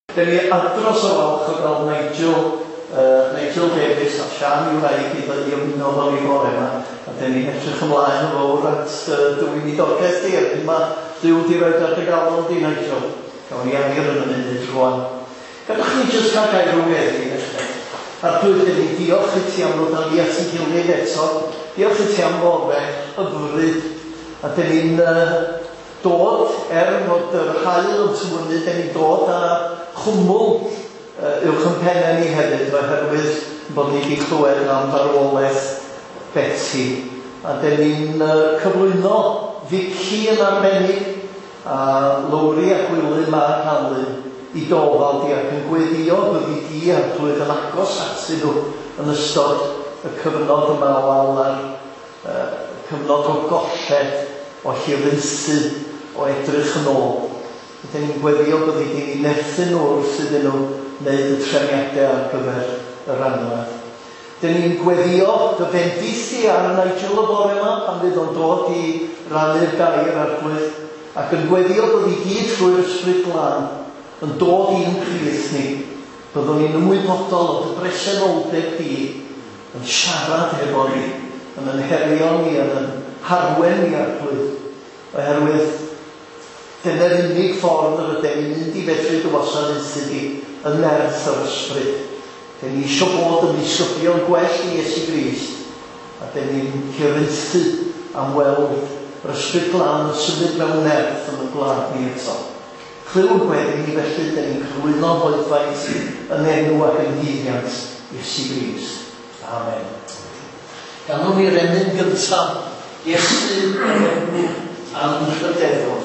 Da ni adros o falch o gael Nigel Davies a Sian i'w wraig i ddod i ymuno fel i bore yma. A da ni edrych ymlaen yn fawr at dywynidogaeth di. Erbyn mae Duw di roed ar dy galon di, Nigel. Gawn ni air yn y munud rwan. Gadwch ni jyst gael gair o weddi ddechrau. A'r blwyddyn ni diolch i ti am ddod â ni at ein gilydd eto. Diolch i ti am fore hyfryd. A da ni'n dod fod yr hael yn tywynnu, da ni'n dod â chwmwl uwch yn pennau ni hefyd, oherwydd bod ni wedi clywed am farwolaeth Betty. A da ni'n cyflwyno Vicky yn arbennig a Lowri a Gwilym a'r Halyn i dofal di ac yn gweddio byddi di a plwydd yn agos atyn nhw yn ystod y cyfnod yma o alar, cyfnod o golled o hirysu o edrych yn ôl. Ydyn ni'n gweddio byddi di'n nerthyn wrth iddyn nhw wneud y trefniadau ar gyfer yr anwedd. Ydyn ni'n gweddio dy bendith i ar Nigel y bore yma pan fydd o'n dod i rannu'r gair arglwydd ac yn gweddio bod i gyd trwy'r ysbryd glân yn dod i'n plith ni. Byddwn ni'n ymwybodol o dy bresenoldeb di yn siarad efo ni, yn herio ni, yn harwen ni arglwydd. Oherwydd dyna'r unig ffordd yr ydym ni'n mynd i fedru dywasod ysyd i yn nerth yr ysbryd. Dyn ni eisiau bod yn ddisgyblion gwell i Iesu Grist a dyn ni'n cyrynthu am weld yr ysbryd glân yn symud mewn nerth yn y gwlad ni eto. Clywn wedyn ni felly, dyn ni'n cyflwyno hoedfaint yn enw ac yn hyddiant Iesu Grist. Amen. Ganwn ni'r emyn gyntaf, Iesu yn enw anrhydeddol.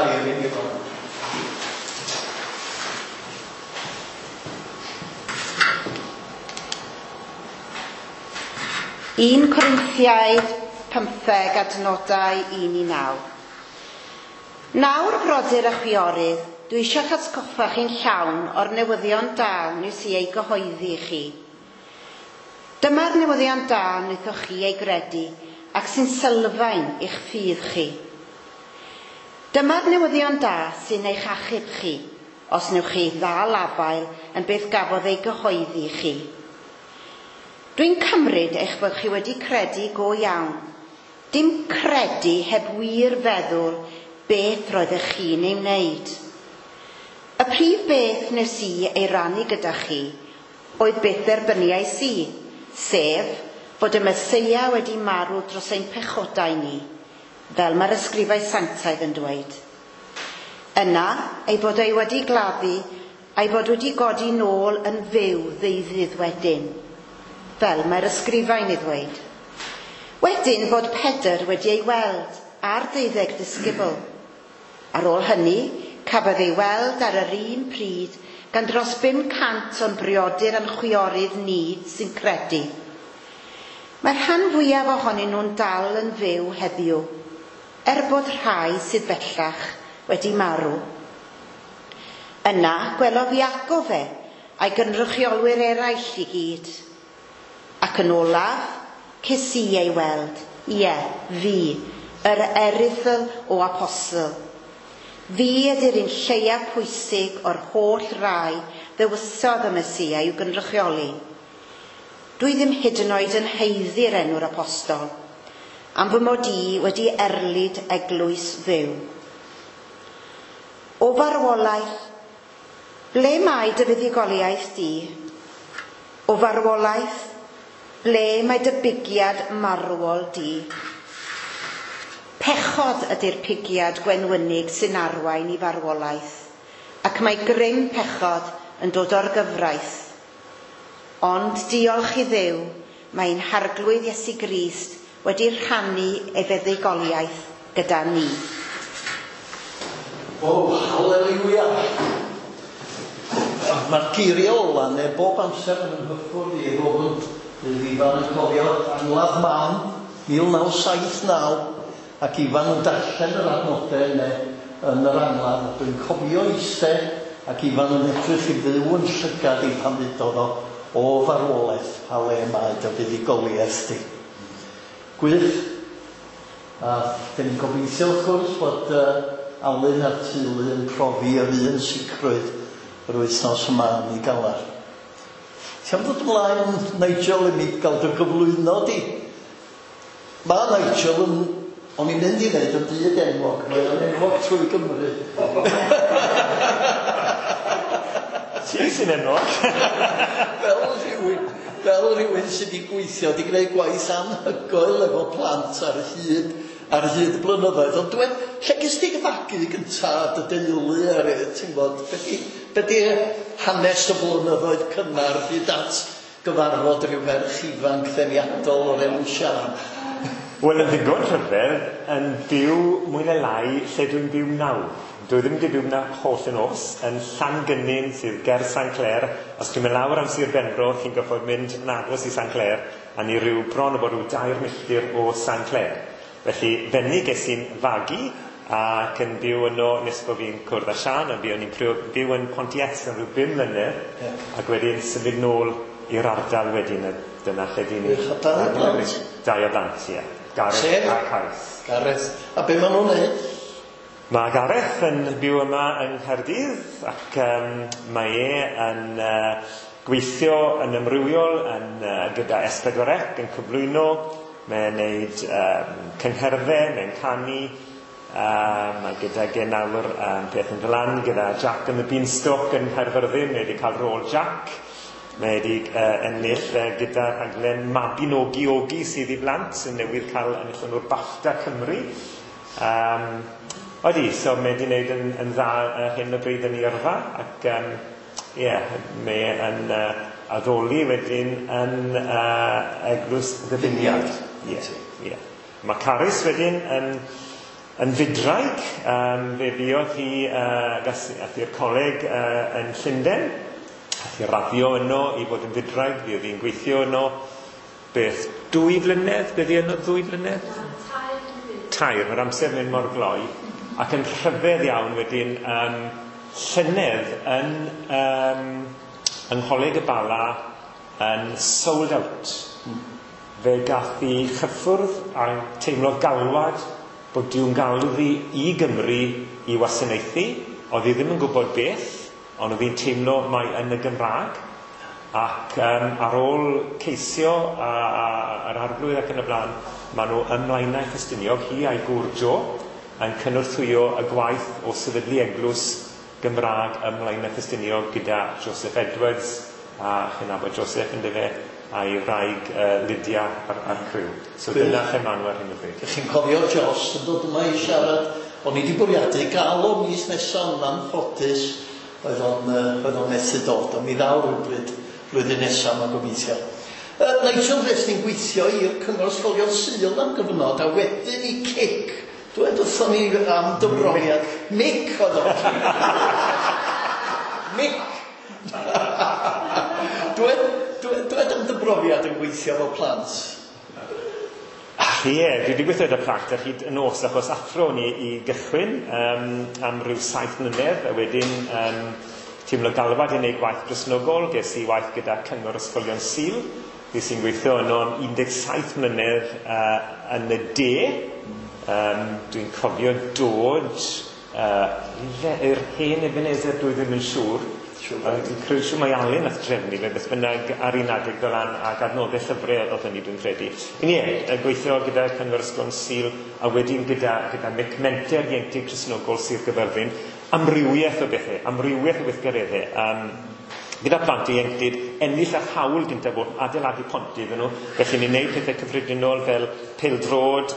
gair i ni fan. Un Corinthiaid 15 adnodau 1 i 9. Nawr, brodyr a chwiorydd, dwi eisiau atgoffa chi'n llawn o'r newyddion da wnes i ei gyhoeddi i chi. Dyma'r newyddion da wnaethoch chi ei gredu ac sy'n sylfaen i'ch ffydd chi. Dyma'r newyddion da sy'n eich achub chi os newch chi ddal afael yn beth gafodd ei gyhoeddi i chi. Dwi'n cymryd eich bod chi wedi credu go iawn. Dim credu heb wir feddwl beth roeddech chi'n ei wneud. Y prif beth nes i ei rannu gyda chi oedd beth dderbyniais i, sef bod y Meseia wedi marw dros ein pechodau ni, fel mae'r ysgrifau sanctaidd yn dweud. Yna ei bod ei wedi gladdu a'i bod wedi godi nôl yn fyw ddeuddydd wedyn, fel mae'r ysgrifau'n ei ddweud. Wedyn bod Pedr wedi ei weld ar 12 disgybl. Ar ôl hynny, cafodd ei weld ar yr un pryd gan dros 500 o'n briodyr yn chwiorydd ni sy'n credu. Mae'r rhan fwyaf ohonyn nhw'n dal yn fyw heddiw, bod rhai sydd bellach wedi marw. Yna gwelodd Iacov a'i gynrychiolwyr eraill i gyd. Ac yn olaf, ces i ei weld, fi, yr erythel o apostol. Fi ydy'r un lleia pwysig o'r holl rai ddewisodd y Mesia i'w gynrychioli. Dwi ddim hyd yn oed yn heiddi'r enw'r apostol, am fy mod i wedi erlyd eglwys fyw. O farwolaeth, ble mae dy fuddugoliaeth di? O farwolaeth, ble mae dy bugiad marwol di? Pechod ydy'r pigiad gwenwynig sy'n arwain i farwolaeth, ac mae grym pechod yn dod o'r gyfraith. Ond diolch i Dduw, mae'n harglwydd Iesu Grist wedi rhannu ei feddygoliaeth gyda ni. Halleluia! Mae'r geiriau ola neu bob amser yn hyffwrdd i fod yn ifan yn cofio angladd Mam 1979 ac ifan yn darllen yr adnodau yn yr angladd. Dwi'n cofio eistedd ac ifan yn edrych i fyw yn llygad i pan ddudodd o farwolaeth a le mae dy fuddugoliaeth di. Gwych. A dyn ni'n gobeithio wrth gwrs bod Alun a'r teulu yn profi yr un sicrwydd yr wythnos yma yn ei galar. Ti'n dod ymlaen Nigel i mi gael dy gyflwyno di. Mae Nigel yn... O'n i'n mynd i wneud yn byd enwog. Mae'n enwog trwy Gymru. Ti sy'n enwog? Fel rhywun sydd wedi gweithio, wedi gwneud gwaith anhygoel efo plant ar hyd blynyddoedd. Ond dwi'n lle gys ti gyfagu gyntaf dy deulu ar ti'n bod, beth hanes y blynyddoedd cynnar hyd at gyfarfod rhyw ferch ifanc ddeniadol o'r enw Sian? Wel, yn ddigon rhyfedd, yn byw mwy neu lai lle dwi'n byw nawr. Dwi ddim wedi byw na holl yn os, yn Llangynnin sydd ger San Clair. Os dwi'n mynd lawr am Sir Benfro, chi'n goffod mynd yn agos i San Clair, a ni rhyw bron o bod rhyw 2 milltir o San Clair. Felly, fenni ges i'n fagu, ac yn byw yno nes bod fi'n cwrdd â Sian, a ni'n byw yn Pontiac yn rhyw 5 mlynedd, ac wedyn symud nôl i'r ardal wedyn, dyna lle di'n... 2 o blant, ie. Gareth a Caris. Gareth. A be maen nhw'n neud? Mae Gareth yn byw yma yng Nghaerdydd ac mae yn gweithio yn ymrywiol gyda S4C yn cyflwyno. Mae'n neud cyngherddau, mae'n canu. Mae gyda Genawr peth yn dylan gyda Jack and the Beanstalk yn Nghaerfyrddin. Mae wedi cael rôl Jack. Mae wedi ennill gyda rhaglen Mabinogi Ogi sydd i blant sy'n newydd cael ennill nhw'r BAFTA Cymru. Odi, so mae wedi gwneud yn dda hyn o bryd yn ei yrfa ac mae yn addoli wedyn yn Eglwys Ddyfiniad. Mae Caris wedyn yn Yn Fydraig, fe fuodd hi at i'r coleg yn Llundain, ath i raddio yno i fod yn Fydraig, fe oedd hi'n gweithio yno beth 2 flynedd, beth hi yno 2 flynedd? Tair, mae'r amser mynd mor gloi, ac yn rhyfedd iawn wedyn llynedd yng Ngholeg y Bala yn sold out. Fe gath i chyffwrdd a teimlo galwad bod Duw'n galw fi i Gymru i wasanaethu. Oedd hi ddim yn gwybod beth, ond oedd hi'n teimlo mai yn y Gymraeg. Ac ar ôl ceisio yr arglwydd ac yn y blaen, maen nhw ymlaenau Ffestiniog, hi a'i gŵr Jo, yn cynorthwyo y gwaith o sefydlu eglwys Gymraeg ymlaenau Ffestiniog gyda Joseph Edwards, a chi'n nabod Joseph yn dyfe, a'i wraig Lydia a'r criw. So dyna lle maen nhw ar hyn o bryd. Chi'n cofio Jos yn dod yma i siarad, o'n i wedi bwriadu gael o mis nesaf yn anffodus, oedd o'n methu dod, ond mi ddaw rhywbryd flwyddyn nesaf mae'n gobeithio. Nigel West ni'n gweithio i'r Cyngor Ysgolion Sul am gyfnod, a wedyn i CIC. Dwed wrthon ni am dybrofiad. Mic oedd o'n Mic. Dwed am dybrofiad yn gweithio fel plant. Ie, dwi wedi gweithio gyda plant ar hyd y nos, achos athro ni i gychwyn am ryw 7 mlynedd, a wedyn teimlo galfad i wneud gwaith Gristnogol, ges i waith gyda Cyngor Ysgolion Sul, fi sy'n gweithio yno am 17 mlynedd yn y de. Dwi'n cofio dod i'r hen Ebenezer, dwi ddim yn siŵr. Siŵr mae Alun ath drefnu fe, beth bynnag ar un adeg fel ag adnoddau llyfrau oedd hynny dwi'n credu. Gweithio gyda Cyngor Ysgolion Sul, a wedyn gyda Mic Menter Ieuenctid Cristnogol Sir Gyfyrddin, amrywiaeth o bethau, amrywiaeth o weithgareddau. Gyda plant ieuenctid, ennill ar hawl gyntaf bod adeiladu pontydd yn nhw, felly ni'n gwneud pethau cyffredinol fel pêl-drod,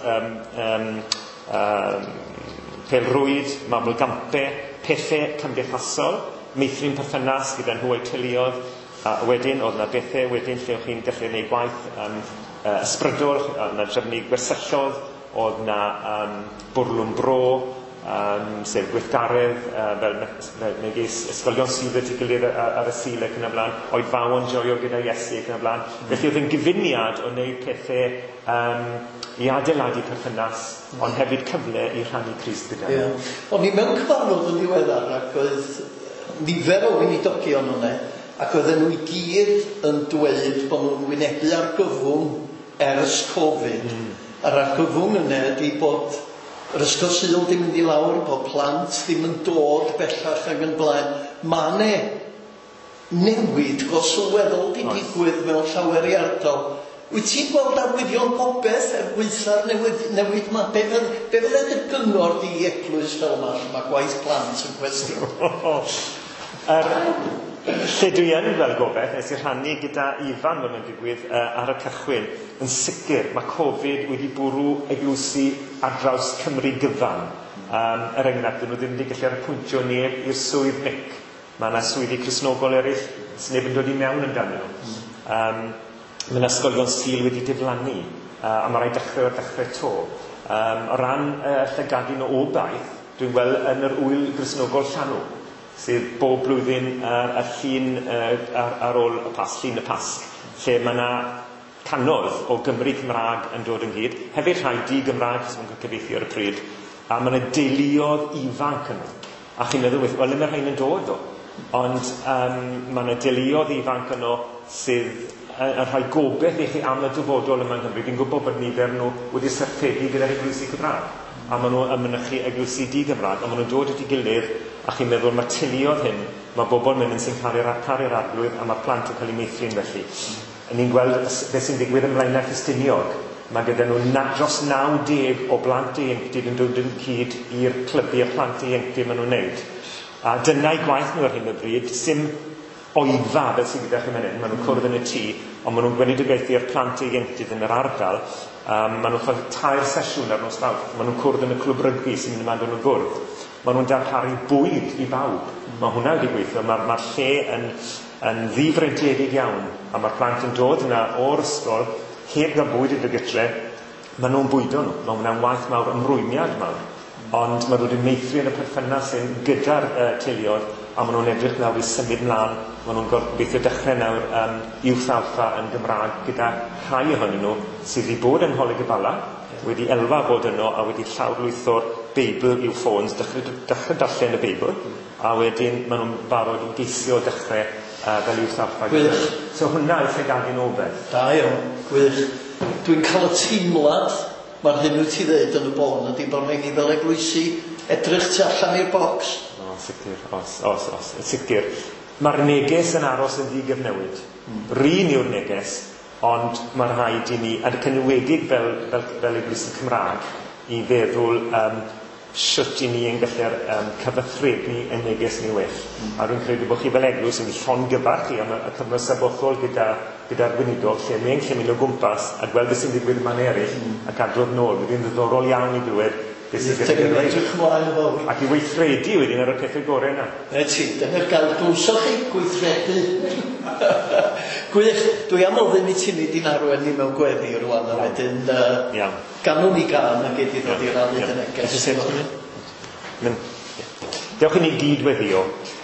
pêl-rwyd, mabolgampau, pethau cymdeithasol, meithrin perthynas gyda nhw eu teuluodd, a wedyn oedd yna bethau wedyn lle o'ch chi'n dechrau gwneud gwaith ysbrydol, oedd yna drefnu gwersyllodd, oedd yna bwrlwm bro, sef gweithgaredd fel megis ysgolion sydd wedi gilydd ar y Sul ac yn y blaen, oedd faw yn joio gyda Iesu ac yn y blaen. Felly oedd yn gyfuniad o wneud pethau i adeiladu perthynas, ond hefyd cyfle i rhannu Crist gyda. O'n i mewn cyfarfod yn ddiweddar ac oedd nifer o weinidogion yna, ac oedden nhw i gyd yn dweud bod nhw'n wynebu argyfwng ers Covid. A'r argyfwng yna ydy bod yr ysgol Sul ddim yn mynd i lawr, bod plant ddim yn dod bellach ac yn blaen. Mae ne newid go sylweddol di digwydd mewn llawer i ardal. Wyt ti'n gweld arwyddion popeth gweitha'r newid yma? Be fydde dy gyngor di eglwys fel yma? Mae gwaith plant yn cwestiwn. Lle dwi yn fel gobeith, nes i rhannu gyda Ifan fel mae'n digwydd ar y cychwyn. Yn sicr, mae Covid wedi bwrw eglwysu ar draws Cymru gyfan. Enghraifft, nhw ddim wedi gallu apwyntio neb i'r swydd Mic. Mae yna swyddi Cristnogol eraill, sy'n neb yn dod i mewn amdano nhw. Mae yna ysgolion Sul wedi diflannu, a mae rhaid dechrau to. O ran llygadu o obaith, dwi'n gweld yn yr wyl Gristnogol Llanw, sydd bob blwyddyn ar llun ar ôl y Pasg, llun y Pasg, lle mae yna canoedd o Gymru Cymraeg yn dod ynghyd, hefyd rhai di-Gymraeg sy'n cael cyfieithu ar y pryd, a mae yna deuluodd ifanc yn nhw. A chi'n meddwl, wel, le mae rhain yn dod o? Ond mae yna deuluodd ifanc yn nhw sydd yn rhoi gobeith i chi am y dyfodol yma yn Nghymru. Fi'n gwybod bod nifer nhw wedi syrffedu gyda'r eglwysu Cymraeg. A maen nhw yn mynychu eglwysu di-Gymraeg, a maen nhw'n dod at ei gilydd, a chi'n meddwl mae'r teuluodd hyn, mae bobl mynd yn sy'n caru'r arglwydd, a mae'r plant yn cael ei meithrin felly. Ni'n gweld beth sy'n digwydd ymlaen â Ffestiniog. Mae gyda nhw dros 90 o blant ieuenctid yn dod yn cyd i'r clybu y plant ieuenctid maen nhw'n wneud. A dyna'i gwaith nhw ar hyn o bryd, sim oedfa fel sydd gyda chi fan hyn, maen nhw'n cwrdd yn y tŷ, ond maen nhw'n gweinidogaethu i'r plant ieuenctid yn yr ardal. Maen nhw'n cael 2 sesiwn ar nos Fawrth. Maen nhw'n cwrdd yn y clwb rygbi sy'n mynd yma yn gwrdd. Maen nhw'n darparu bwyd i bawb. Mae hwnna wedi gweithio. Mae'r lle yn ddifreintiedig iawn. A mae'r plant yn dod yna o'r ysgol, heb gael bwyd yn y gytre. Maen nhw'n bwydo nhw. Mae hwnna'n waith mawr, ymrwymiad mawr. Ond maen nhw wedi meithrin y perthynas gyda'r teuluoedd, a maen nhw'n edrych nawr i symud mlaen. Maen nhw'n gobeithio dechrau nawr Youth Alpha yn Gymraeg gyda rhai ohonyn nhw sydd wedi bod yn Holyg y Bala, wedi elfa bod yno a wedi llawrlwytho'r Beibl i'w ffôns, dechrau darllen y Beibl, a wedyn maen nhw'n barod yn geisio dechrau fel Youth Alpha. So hwnna eich gadw'n obeth. Da iawn, gwych. Dwi'n cael y teimlad, mae'r hyn wyt ti ddeud yn y bon, ydy bod rhaid ni fel eglwysi edrych tu allan i'r bocs. O, sicr, sicr. Mae'r neges yn aros yn ddigyfnewid. Ryn yw'r neges, ond mae'n rhaid i ni, ar y cynwedig fel eglwysi Cymraeg, i feddwl sut i ni yn gallu'r cyfathrebu y neges ni well. A rwy'n credu bod chi fel eglwys yn llongyfarch chi am y cyfnod sabothol gyda'r weinidog, lle mae'n lle mynd o gwmpas a gweld beth sy'n digwydd yma'n eraill ac adrodd nôl. Bydd yn ddiddorol iawn i glywed beth sy'n digwydd. Ac i weithredu wedyn ar y pethau gorau yna. Dyna'r gael glwsoch chi, gweithredu. Gwych, dwi am ofyn i ti nid i'n arwen ni mewn gweddi rwan a wedyn ganwn ni gan a gyd i ddod i'r alyd yn eges. Diolch i ni gyd weddio.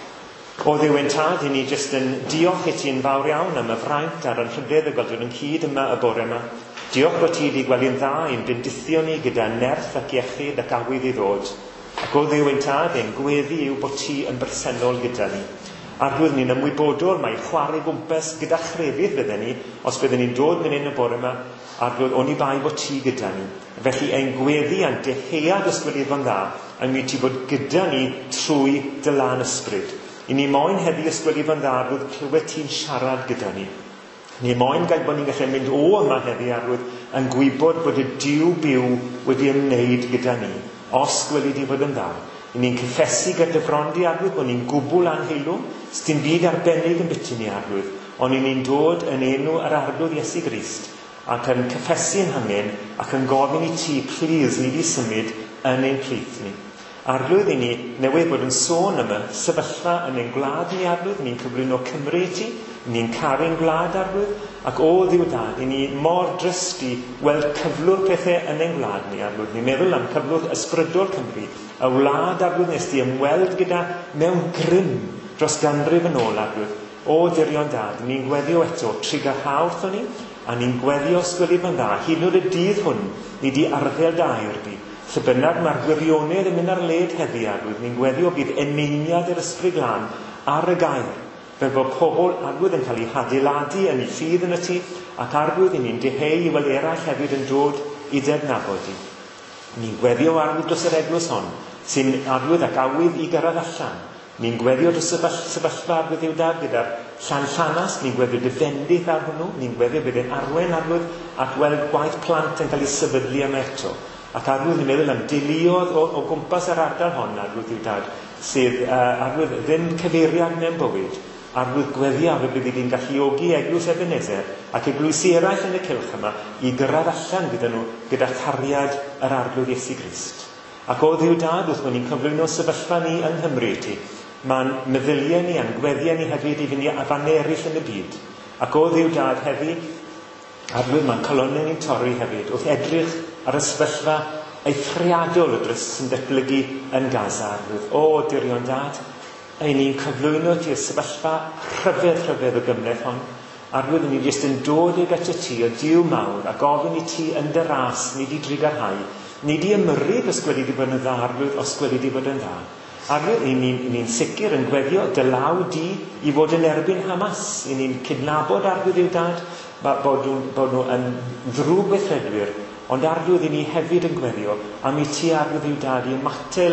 O ddiwyn tad, i ni jyst yn diolch i ti'n fawr iawn am y fraint a'r anrhydedd y gweld yn cyd yma y bore yma. Diolch bod ti wedi gweld yn dda i'n bendithio ni gyda nerth ac iechyd ac awydd i ddod. Ac o ddiwyn tad, ein gweddi yw bod ti yn bersonol gyda ni. Arglwydd ni'n ymwybodol mae chwarae gwmpas gyda chrefydd fydden ni os bydden ni'n dod mynd yn y bore yma, arglwydd o'n i bai bod ti gyda ni. Felly ein gweddi a'n deheuad ysgwyddo'n dda yn mynd ti bod gyda ni trwy dy lan ysbryd. I ni moyn heddi ysgwyddo'n dda arglwydd clywed ti'n siarad gyda ni. Ni moyn gael bod ni'n gallu mynd o yma heddi arglwydd yn gwybod bod y Duw byw wedi ymwneud gyda ni. Os gweli di fod yn dda. I ni'n cyffesu gyda brondi arglwydd bod ni'n gwbl anheilwng, sy'n byd arbennig yn byty ni arglwydd, ond ni'n dod yn enw yr arglwydd Iesu Grist, ac yn cyffesu yn hangen, ac yn gofyn i ti, please, ni di symud yn ein plith ni. Arglwydd i ni newydd bod yn sôn am y sefyllfa yn ein gwlad ni arglwydd, ni'n cyflwyno Cymru ti, ni'n caru'n gwlad arglwydd, ac o ddiw dad, i ni mor dryst i weld cyflwr pethau yn ein gwlad ni arglwydd. Ni'n meddwl am cyflwr ysbrydol Cymru, y wlad arglwydd nes di ymweld gyda mewn grym dros ganrif yn ôl arglwydd. O dirion dad, ni'n gweddio eto trigarhawrth o'n ni, a ni'n gweddio ysgwyddo'n yn dda, hyd yn oed y dydd hwn, ni di arddel dair di. Lle bynnag mae'r gwirionedd yn mynd ar led heddi arglwydd, ni'n gweddio bydd eneniad yr ysbryd glân ar y gair. Fel bod pobl arglwydd yn cael ei hadeiladu yn ei ffydd yn y tŷ, ac arglwydd ni'n deheu i weld eraill hefyd yn dod i dednabod i. Ni'n gweddio arglwydd dros yr eglwys hon, sy'n arglwydd ac awydd i gyrraedd allan. Ni'n gweddio dros y sefyllfa arglwydd i'w dad gyda'r llan llanas, ni'n gweddio dyfendith ar hwnnw, ni'n gweddio bydd yn arwen arglwydd ac weld gwaith plant yn cael ei sefydlu am eto. Ac arglwydd ni'n meddwl am deuluodd o gwmpas yr ardal hon arglwydd i'w dad, sydd arglwydd ddim cyfeiriad mewn bywyd. Arglwydd gweddi arglwydd bydd i'n galluogi eglwys Ebenezer ac eglwysi eraill yn y cylch yma i gyrraedd allan gyda nhw gyda chariad yr arglwydd Iesu Grist. Ac o ddiw dad wrth bod ni'n cyflwyno sefyllfa ni yng Nghymru ti, mae'n meddyliau ni a'n gweddiau ni hefyd i fynd i afannau eraill yn y byd. Ac o ddiw dad hefyd, arglwydd mae'n colonnau ni'n torri hefyd wrth edrych ar y sefyllfa eithriadol y drys sy'n datblygu yn Gaza arglwydd. O dirion dad, ein ni'n cyflwyno ti y sefyllfa rhyfedd o gymleth hon. Arglwydd ni jyst yn dod ag at y ti o Duw mawr a gofyn i ti yn dy ras ni di drigarhau. Ni di ymyrrydd os gwedi di bod yn dda arglwydd os gwedi di bod yn dda. Arglwydd ni'n sicr yn gweddio dy law di i fod yn erbyn Hamas. I ni'n cydnabod arglwydd i'w dad bod nhw yn ddrwg weithredwyr. Ond arglwydd i ni hefyd yn gweddio am i ti arglwydd i'w dad i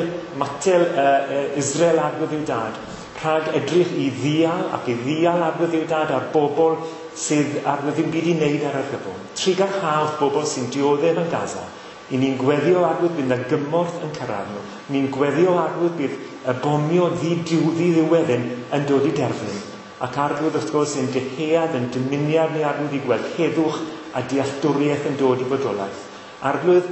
matel Israel arglwydd i'w dad rhag edrych i ddial ac i ddial arglwydd i'w dad ar bobl sydd arglwydd ddim byd i wneud ar yr gyfwn. Trigarhawdd bobl sy'n dioddef yn Gaza. I ni'n gweddio arglwydd bydd y gymorth yn cyrraedd nhw. Ni'n gweddio arglwydd bydd y bomio ddiwedden yn dod i derfyn. Ac arglwydd wrth gwrs yn deheuad, yn dymuniad neu arglwydd i gweld heddwch a dealltwriaeth yn dod i bodolaeth. Arglwydd,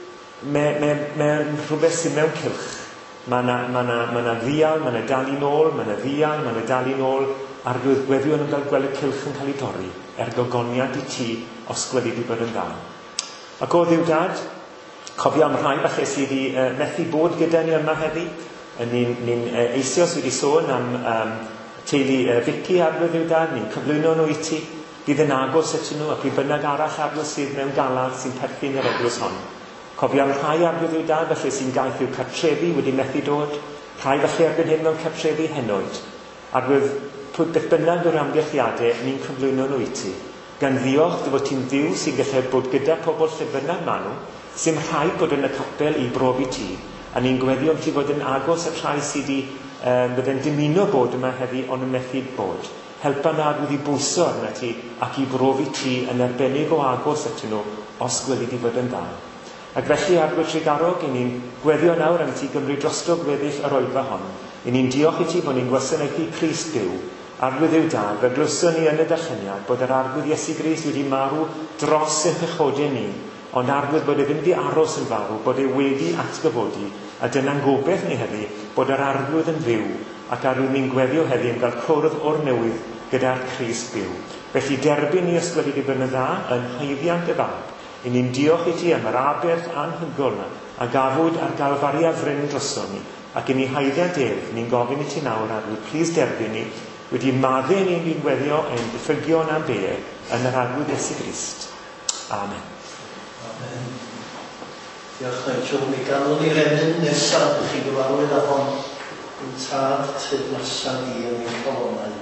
mae'n rhywbeth sy'n mewn cylch. Mae yna ddial, mae yna dal i nôl, mae yna ddial, mae yna dal i nôl. Arglwydd gweddio yn cael gweld y cylch yn cael ei dorri, gogoniad i ti os gwedi di bod yn dda. Ac o ddiw dad, Cofio am rhai falle sydd wedi methu bod gyda ni yma heddi. Ni'n eisiau sydd wedi sôn am teulu Vicky Arwydd i'w dad, ni'n cyflwyno nhw i ti. Bydd yn agos atyn nhw, a pwy bynnag arall arwydd sydd mewn galad sy'n perthyn i'r eglwys hon. Cofio am rhai arwydd i'w dad, felly sy'n gaeth i'w cartrefi wedi methu dod, rhai falle erbyn hyn mewn cartrefi henoed. Arwydd pwy beth bynnag o'r amgylchiadau, ni'n cyflwyno nhw i ti. Gan ddiolch dy fod ti'n ddiw sy'n gallu bod gyda pobl lle bynnag maen nhw, sy'n rhaid bod yn y capel i brofi ti, a ni'n gweddio ti fod yn agos at rhai sydd wedi yn dymuno bod yma heddi ond yn methu bod. Helpa na Arwydd i bwyso arna ti ac i brofi ti yn arbennig o agos atyn nhw os gweli di fod yn dda. Ac felly Arwydd Tregarog, i ni'n gweddio nawr am ti gymryd drosto gweddill yr oedfa hon. I ni'n diolch i ti bod ni'n gwasanaethu Crist byw. Arwydd i'w dad, fe glywson ni yn y darlleniad bod yr Arwydd Iesu Grist wedi marw dros ein pechodau ni, ond Arwydd bod e ddim wedi aros yn farw, bod e wedi atgyfodi, a dyna'n gobeith ni heddi bod yr Arwydd yn fyw, ac Arwydd ni'n gweddio heddi yn cael cwrdd o'r newydd gyda'r Crist byw. Felly derbyn ni os gwedi di bod yn dda yn haeddiant y fab. I ni'n diolch i ti am yr aberth anhygol na, a gafwyd ar galfaria fryn drosto ni, ac yn ei haeddiant ef, ni'n gofyn i ti nawr Arwydd, plis derbyn ni, wedi maddu ni'n gweddio ein diffygion am be yn yr Arwydd Iesu Grist. Amen. Amen. Diolch Nigel, mi ganol ni'r emyn nesaf, ych chi gyfarwydd â hon, yn tad teyrnasa ni yn ein colonnau.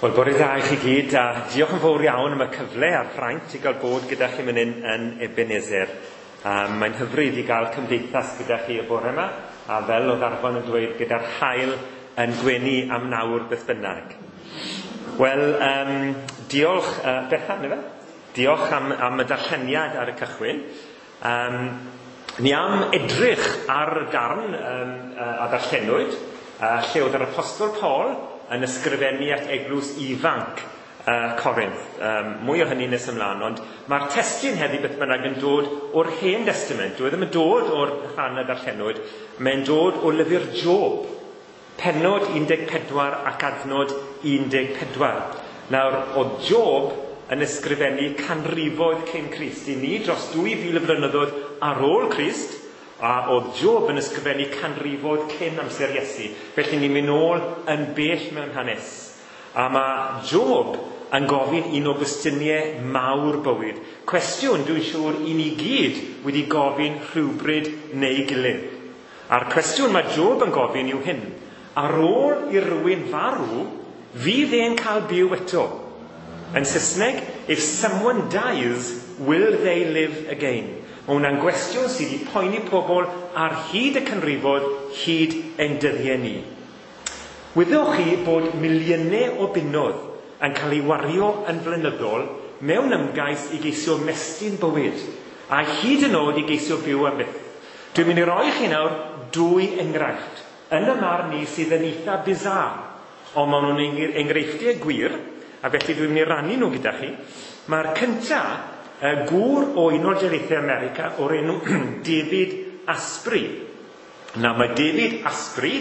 Wel, bore da i chi gyd, a diolch yn fawr iawn am y cyfle a'r fraint i gael bod gyda chi fan hyn yn Ebenezer. Mae'n hyfryd i gael cymdeithas gyda chi y bore yma, a fel oedd Arfon yn dweud, gyda'r haul yn gwenu am nawr beth bynnag. Wel, diolch, Bethan, efe? Diolch am y darlleniad ar y cychwyn. Ni am edrych ar y darn a darllenwyd, lle oedd yr Apostol Paul yn ysgrifennu at eglwys ifanc Corinth. Mwy o hynny nes ymlaen, ond mae'r testun heddi beth bynnag yn dod o'r Hen Testament. Dwi ddim yn dod o'r rhan y darllenwyd, mae'n dod o lyfr Job, pennod 14 ac adnod 14. Nawr, oedd Job yn ysgrifennu canrifoedd cyn Crist i ni dros 2000 blynyddoedd ar ôl Crist, a oedd Job yn ysgrifennu canrifoedd cyn amser Iesu. Felly ni'n mynd nôl yn bell mewn hanes. A mae Job yn gofyn un o gwestiynau mawr bywyd. Cwestiwn dwi'n siŵr i ni gyd wedi gofyn rhywbryd neu gilydd. A'r cwestiwn mae Job yn gofyn yw hyn: ar ôl i rywun farw, fydd e'n cael byw eto? Yn Saesneg, if someone dies, will they live again? Mae hwnna'n gwestiwn sydd wedi poeni pobl ar hyd y canrifoedd, hyd ein dyddiau ni. Wyddwch chi bod miliynau o bunnoedd yn cael ei wario yn flynyddol mewn ymgais i geisio mestyn bywyd, a hyd yn oed i geisio byw am byth. Dwi'n mynd i roi chi nawr 2 enghraifft yn y marn ni sydd yn eitha bizar, ond maen nhw'n enghreifftiau gwir, a felly dwi'n mynd i rannu nhw gyda chi. Mae'r cyntaf, gŵr o Unol Daleithiau America o'r enw David Asprey. Nawr, mae David Asprey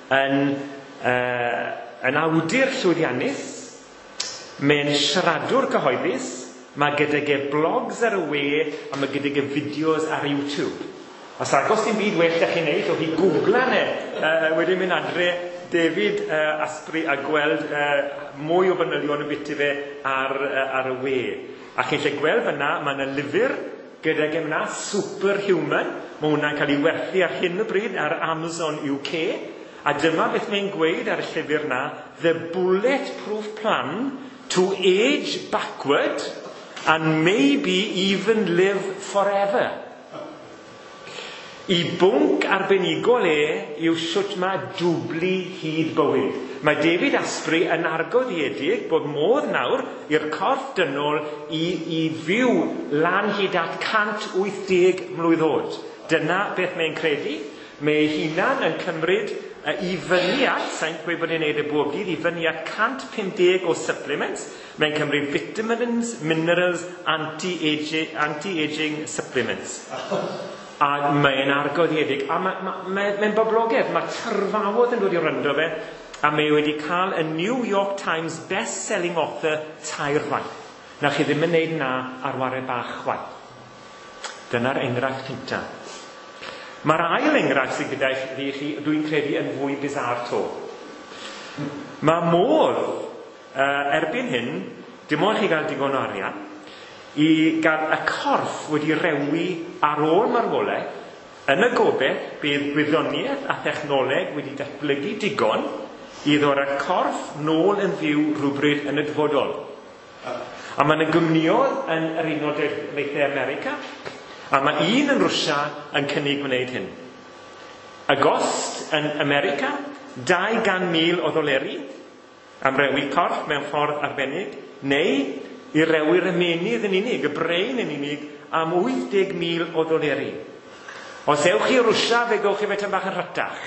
yn awdur llwyddiannus, mae'n siaradwr cyhoeddus, mae gydag blogs ar y we, a mae gydag fideos ar YouTube. Os agos dim byd well da chi'n neud, o chi googla ne, wedyn mynd adre David Asprey a gweld mwy o fanylion y biti fe ar y we. A chi'n lle gweld fyna, mae yna lyfr gydag yna Superhuman. Mae hwnna'n cael ei werthu ar hyn o bryd ar Amazon UK. A dyma beth mae'n gweud ar y llyfr yna: The Bulletproof Plan to Age Backward and Maybe Even Live Forever. I bwnc arbenigol yw siwt mae dwbli hyd bywyd. Mae David Asprey yn argoliedig bod modd nawr i'r corff dynol i fyw lan hyd at 180 mlwydd. Dyna beth mae'n credu. Mae hunan yn cymryd i fyny at, sa'n gweud bod e'n neud y bob dydd, i fyny at 150 o supplements. Mae'n cymryd vitamins, minerals, anti-aging supplements. A mae'n argoliedig. A mae'n boblogaidd. Mae tyrfawod yn dod i ryndo fe, a mae wedi cael y New York Times best-selling author 3 waith. Na chi ddim yn neud na ar ware bach chwaith. Dyna'r enghraifft cyntaf. Mae'r ail enghraifft sydd gyda chi, dwi'n credu yn fwy bizar to. Mae modd, erbyn hyn, dim ond chi gael digon o arian, i gael y corff wedi rewi ar ôl marwolaeth yn y gobeith bydd gwyddoniaeth a thechnoleg wedi datblygu digon i ddod y corff nôl yn fyw rhywbryd yn y dyfodol. A mae yna gwmnioedd yn yr Unol Daleithiau America, a mae un yn Rwsia yn cynnig wneud hyn. Agost yn America, 200,000 o ddoleri am rewi corff mewn ffordd arbennig, neu i rewi'r ymenydd yn unig, y brain yn unig, am 80,000 o ddoleri. Os ewch chi i Rwsia, fe gowch chi fe tym bach yn rhatach.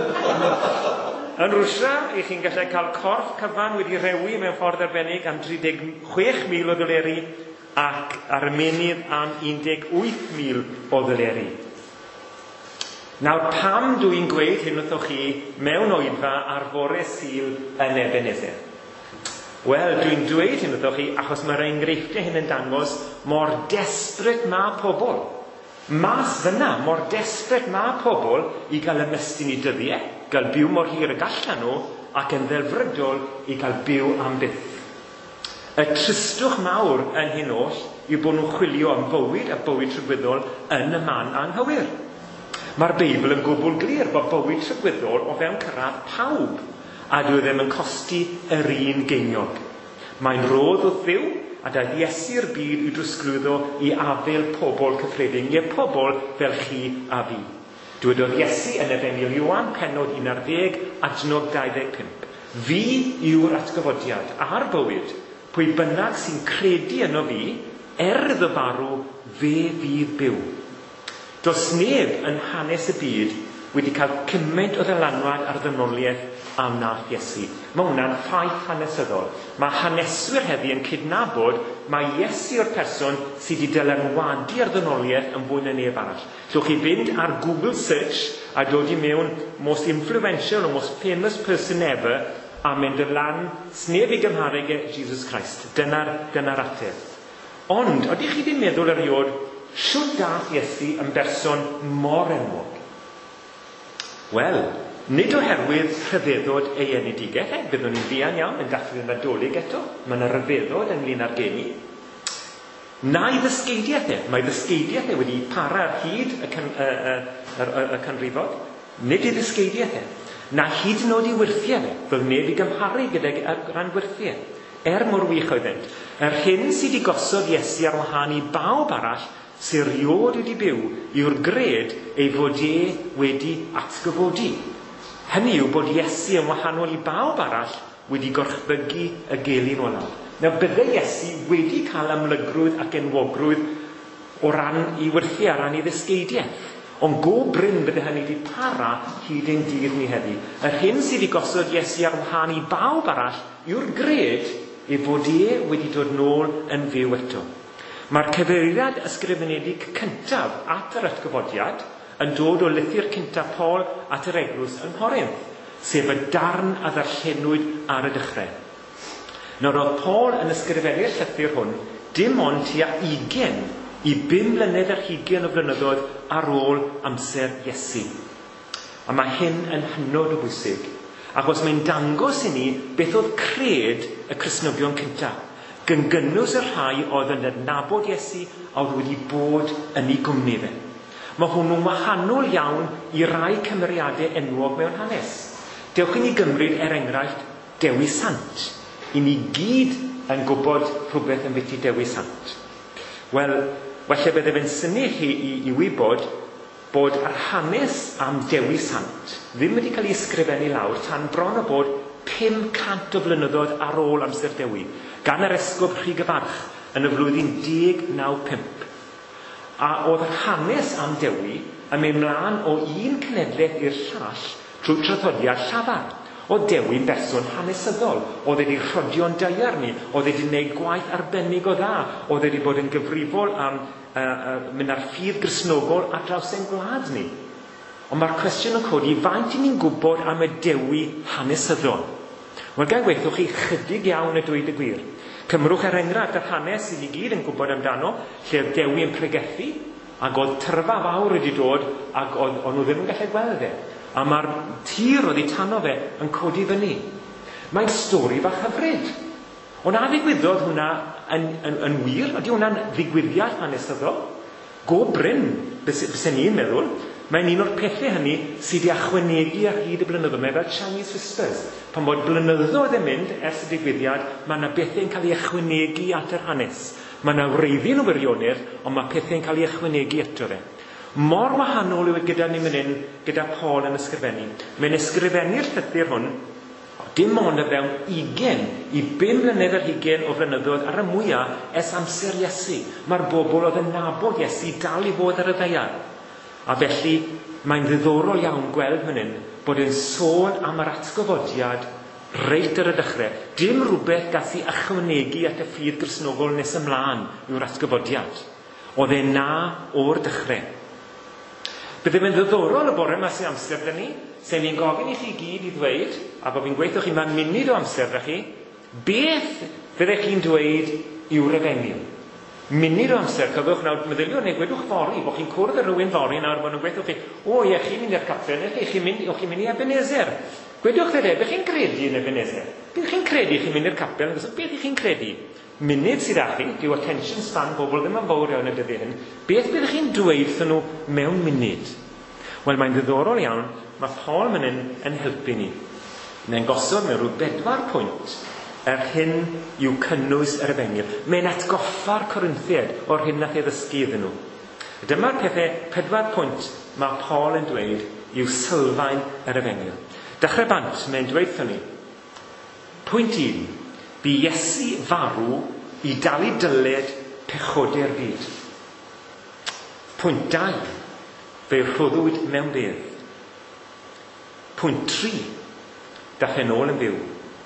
Yn Rwsia, i chi'n gallu cael corff cyfan wedi rewi mewn ffordd arbennig am 36,000 o ddoleri, ac ar ymenydd am 18,000 o ddoleri. Nawr, pam dwi'n gweud hyn wrthoch chi mewn oedfa ar fore Sul yn Ebenezer? Wel, dwi'n dweud hyn wrthoch chi achos mae'r enghreifftiau hyn yn dangos mor desperate mae pobl. Mas fyna, mor desperate mae pobl i gael ymestyn i dyddiau, gael byw mor hir y gallan nhw, ac yn ddelfrydol i gael byw am byth. Y tristwch mawr yn hyn oll yw bod nhw'n chwilio am bywyd a bywyd trygwyddol yn y man anghywir. Mae'r Beibl yn gwbl glir bod bywyd trygwyddol o fewn cyrraedd pawb. a dyw ddim yn costi yr un geiniog. Mae'n rodd wrth Dduw, a daeth Iesu'r byd i drosglwyddo i afael pobl cyffredin, pobl fel chi a fi. Dywedodd Iesu yn Efengyl Ioan, pennod 11, adnod 25. Fi yw'r atgyfodiad a'r bywyd, pwy bynnag sy'n credu yno fi, iddo farw, fe fydd byw. Does neb yn hanes y byd wedi cael cymaint o ddylanwad ar ddynoliaeth am nath Iesu. Mae hwnna'n ffaith hanesyddol. Mae haneswyr heddi yn cydnabod mae Iesu o'r person sydd wedi dylanwadu ar ddynoliaeth yn fwy na neb arall. Llwch chi fynd ar Google search a dod i mewn most influential or most famous person ever a mynd y lan sneb i gymharu gyda Jesus Christ. Dyna'r ateb. Ond, ydych chi wedi meddwl eriod, siwt dath Iesu yn berson mor enwog? Wel, nid oherwydd rhyfeddod ei enedigaeth, byddwn ni'n fuan iawn yn dathlu'r Nadolig eto, mae yna rhyfeddod ynglyn â'r geni. Na i ddysgeidiaeth mae ddysgeidiaeth wedi para ar hyd y canrifod, nid i ddysgeidiaeth na hyd yn oed i wirthiau bydd neb i gymharu gyda rhan wirthiau. Mor wych oeddent, yr hyn sydd wedi gosod Iesu ar wahân i bawb arall sy'n riod wedi byw yw'r gred ei fod wedi atgyfodi. Hynny yw bod Iesu yn wahanol i bawb arall wedi gorchbygu y gelyn olaf. Nawr byddai Iesu wedi cael amlygrwydd ac enwogrwydd o ran i wirthu a ran i ddysgeidiaeth. Ond go bryn bydde hynny wedi para hyd ein dydd ni heddi. Yr hyn sydd wedi gosod Iesu ar wahân i bawb arall yw'r gred ei fod wedi dod nôl yn fyw eto. Mae'r cyfeiriad ysgrifenedig cyntaf at yr atgyfodiad yn dod o lythyr cyntaf Paul at yr eglwys yn Corinth, sef y darn a ddarllenwyd ar y dechrau. Nawr oedd Paul yn ysgrifennu'r llythyr hwn dim ond tua 20 i 5 mlynedd ar 20 o flynyddoedd ar ôl amser Iesu. A mae hyn yn hynod o bwysig, achos mae'n dangos i ni beth oedd cred y Cristnogion cyntaf. Gynggynnwys y rhai oedd yn adnabod Iesu a oedd wedi bod yn ei gwmni fe. Mae hwnnw'n wahanol iawn i rai cymeriadau enwog mewn hanes. Dewch i ni gymryd enghraifft Dewi Sant. I ni gyd yn gwybod rhywbeth yn byti Dewi Sant. Wel, felly bydde fe'n syni chi i wybod bod yr hanes am Dewi Sant ddim wedi cael ei ysgrifennu lawr tan bron o bod 500 o flynyddoedd ar ôl amser Dewi, gan yr esgob Rhygyfarch yn y flwyddyn 1095. A oedd yr hanes am Dewi yn mynd mlaen o un cenedlaeth i'r llall trwy traddodiad llafar. Oedd Dewi'n berson hanesyddol, oedd wedi rhodio'n daearni, oedd wedi gwneud gwaith arbennig o dda, oedd wedi bod yn gyfrifol am mynd ar ffydd grisnogol ar draws ein gwlad ni. Ond mae'r cwestiwn yn codi, faint i ni'n gwybod am y Dewi hanesyddol? Wel, gan weithwch chi chydig iawn y dweud y gwir. Cymrwch enghraifft yr hanes sydd i gyd yn gwybod amdano, lle oedd Dewi yn pregethu, ac oedd tyrfa fawr wedi dod, ac oedd nhw ddim yn gallu gweld e. A mae'r tir oedd i tanno fe yn codi fyny. Mae'n stori fach hyfryd. Ond a ddigwyddodd hwnna yn wir? Ydy hwnna'n ddigwyddiad hanesyddol? Go bryn, bysen ni'n meddwl, mae'n un o'r pethau hynny sydd wedi ychwanegu ar hyd y blynyddoedd. Mae fel Chinese Whispers. Pan bod blynyddoedd yn mynd ers y digwyddiad, mae yna bethau'n cael ei ychwanegu at yr hanes. Mae yna wreiddi'n o wirionedd, ond mae pethau'n cael ei ychwanegu eto fe. Mor wahanol yw gyda ni fan hyn, gyda Paul yn ysgrifennu. Mae'n ysgrifennu'r llythyr hwn, dim ond y fewn 20 i 5 mlynedd ar 20 o flynyddoedd ar y mwyaf ers amser Iesu. Mae'r bobl oedd yn nabod Iesu dal i fod ar y ddeiar. A felly, mae'n ddiddorol iawn gweld fan hyn bod yn sôn am yr atgyfodiad reit ar y dechrau. Dim rhywbeth gath i ychwanegu at y ffydd grisnogol nes ymlaen yw'r atgyfodiad. Oedd e na o'r dechrau. Byddai'n mynd ddiddorol y bore yma sy'n amser dyn ni, sef fi'n gofyn i chi gyd i ddweud, a bod fi'n gweithio chi mae'n munud o amser da chi, beth fyddech chi'n dweud yw'r Efengyl? Munud o amser, cyfwch nawr, meddyliwch neu gwedwch fori, bod chi'n cwrdd ar rywun fori nawr, bod nhw'n gweithio chi, ie, chi'n mynd i'r capel, neu chi'n mynd i Ebenezer. Gwedwch fe beth chi'n credu yn Ebenezer? Beth chi'n credu chi'n mynd i'r capel? Beth chi'n credu? Munud sydd â chi, dyw attention span bobl ddim yn fawr iawn y dyddiau hyn, beth byddech chi'n dweud wrthyn nhw mewn munud? Wel, mae'n ddiddorol iawn, mae Paul yn helpu ni. Mae'n gosod mewn rhyw 4 pwynt hyn yw cynnwys yr Efengyl. Mae'n atgoffa'r Corinthiaid o'r hyn nath ei ddysgu iddyn nhw. Dyma'r pethau 4 pwynt mae Paul yn dweud yw sylfaen yr Efengyl. Dechrau bant, mae'n dweud wrthon ni. Pwynt 1. Bu Iesu farw i dalu dyled pechodau'r byd. Pwynt 2. Fe rhoddwyd mewn bedd. Pwynt 3. Dath e'n ôl yn byw.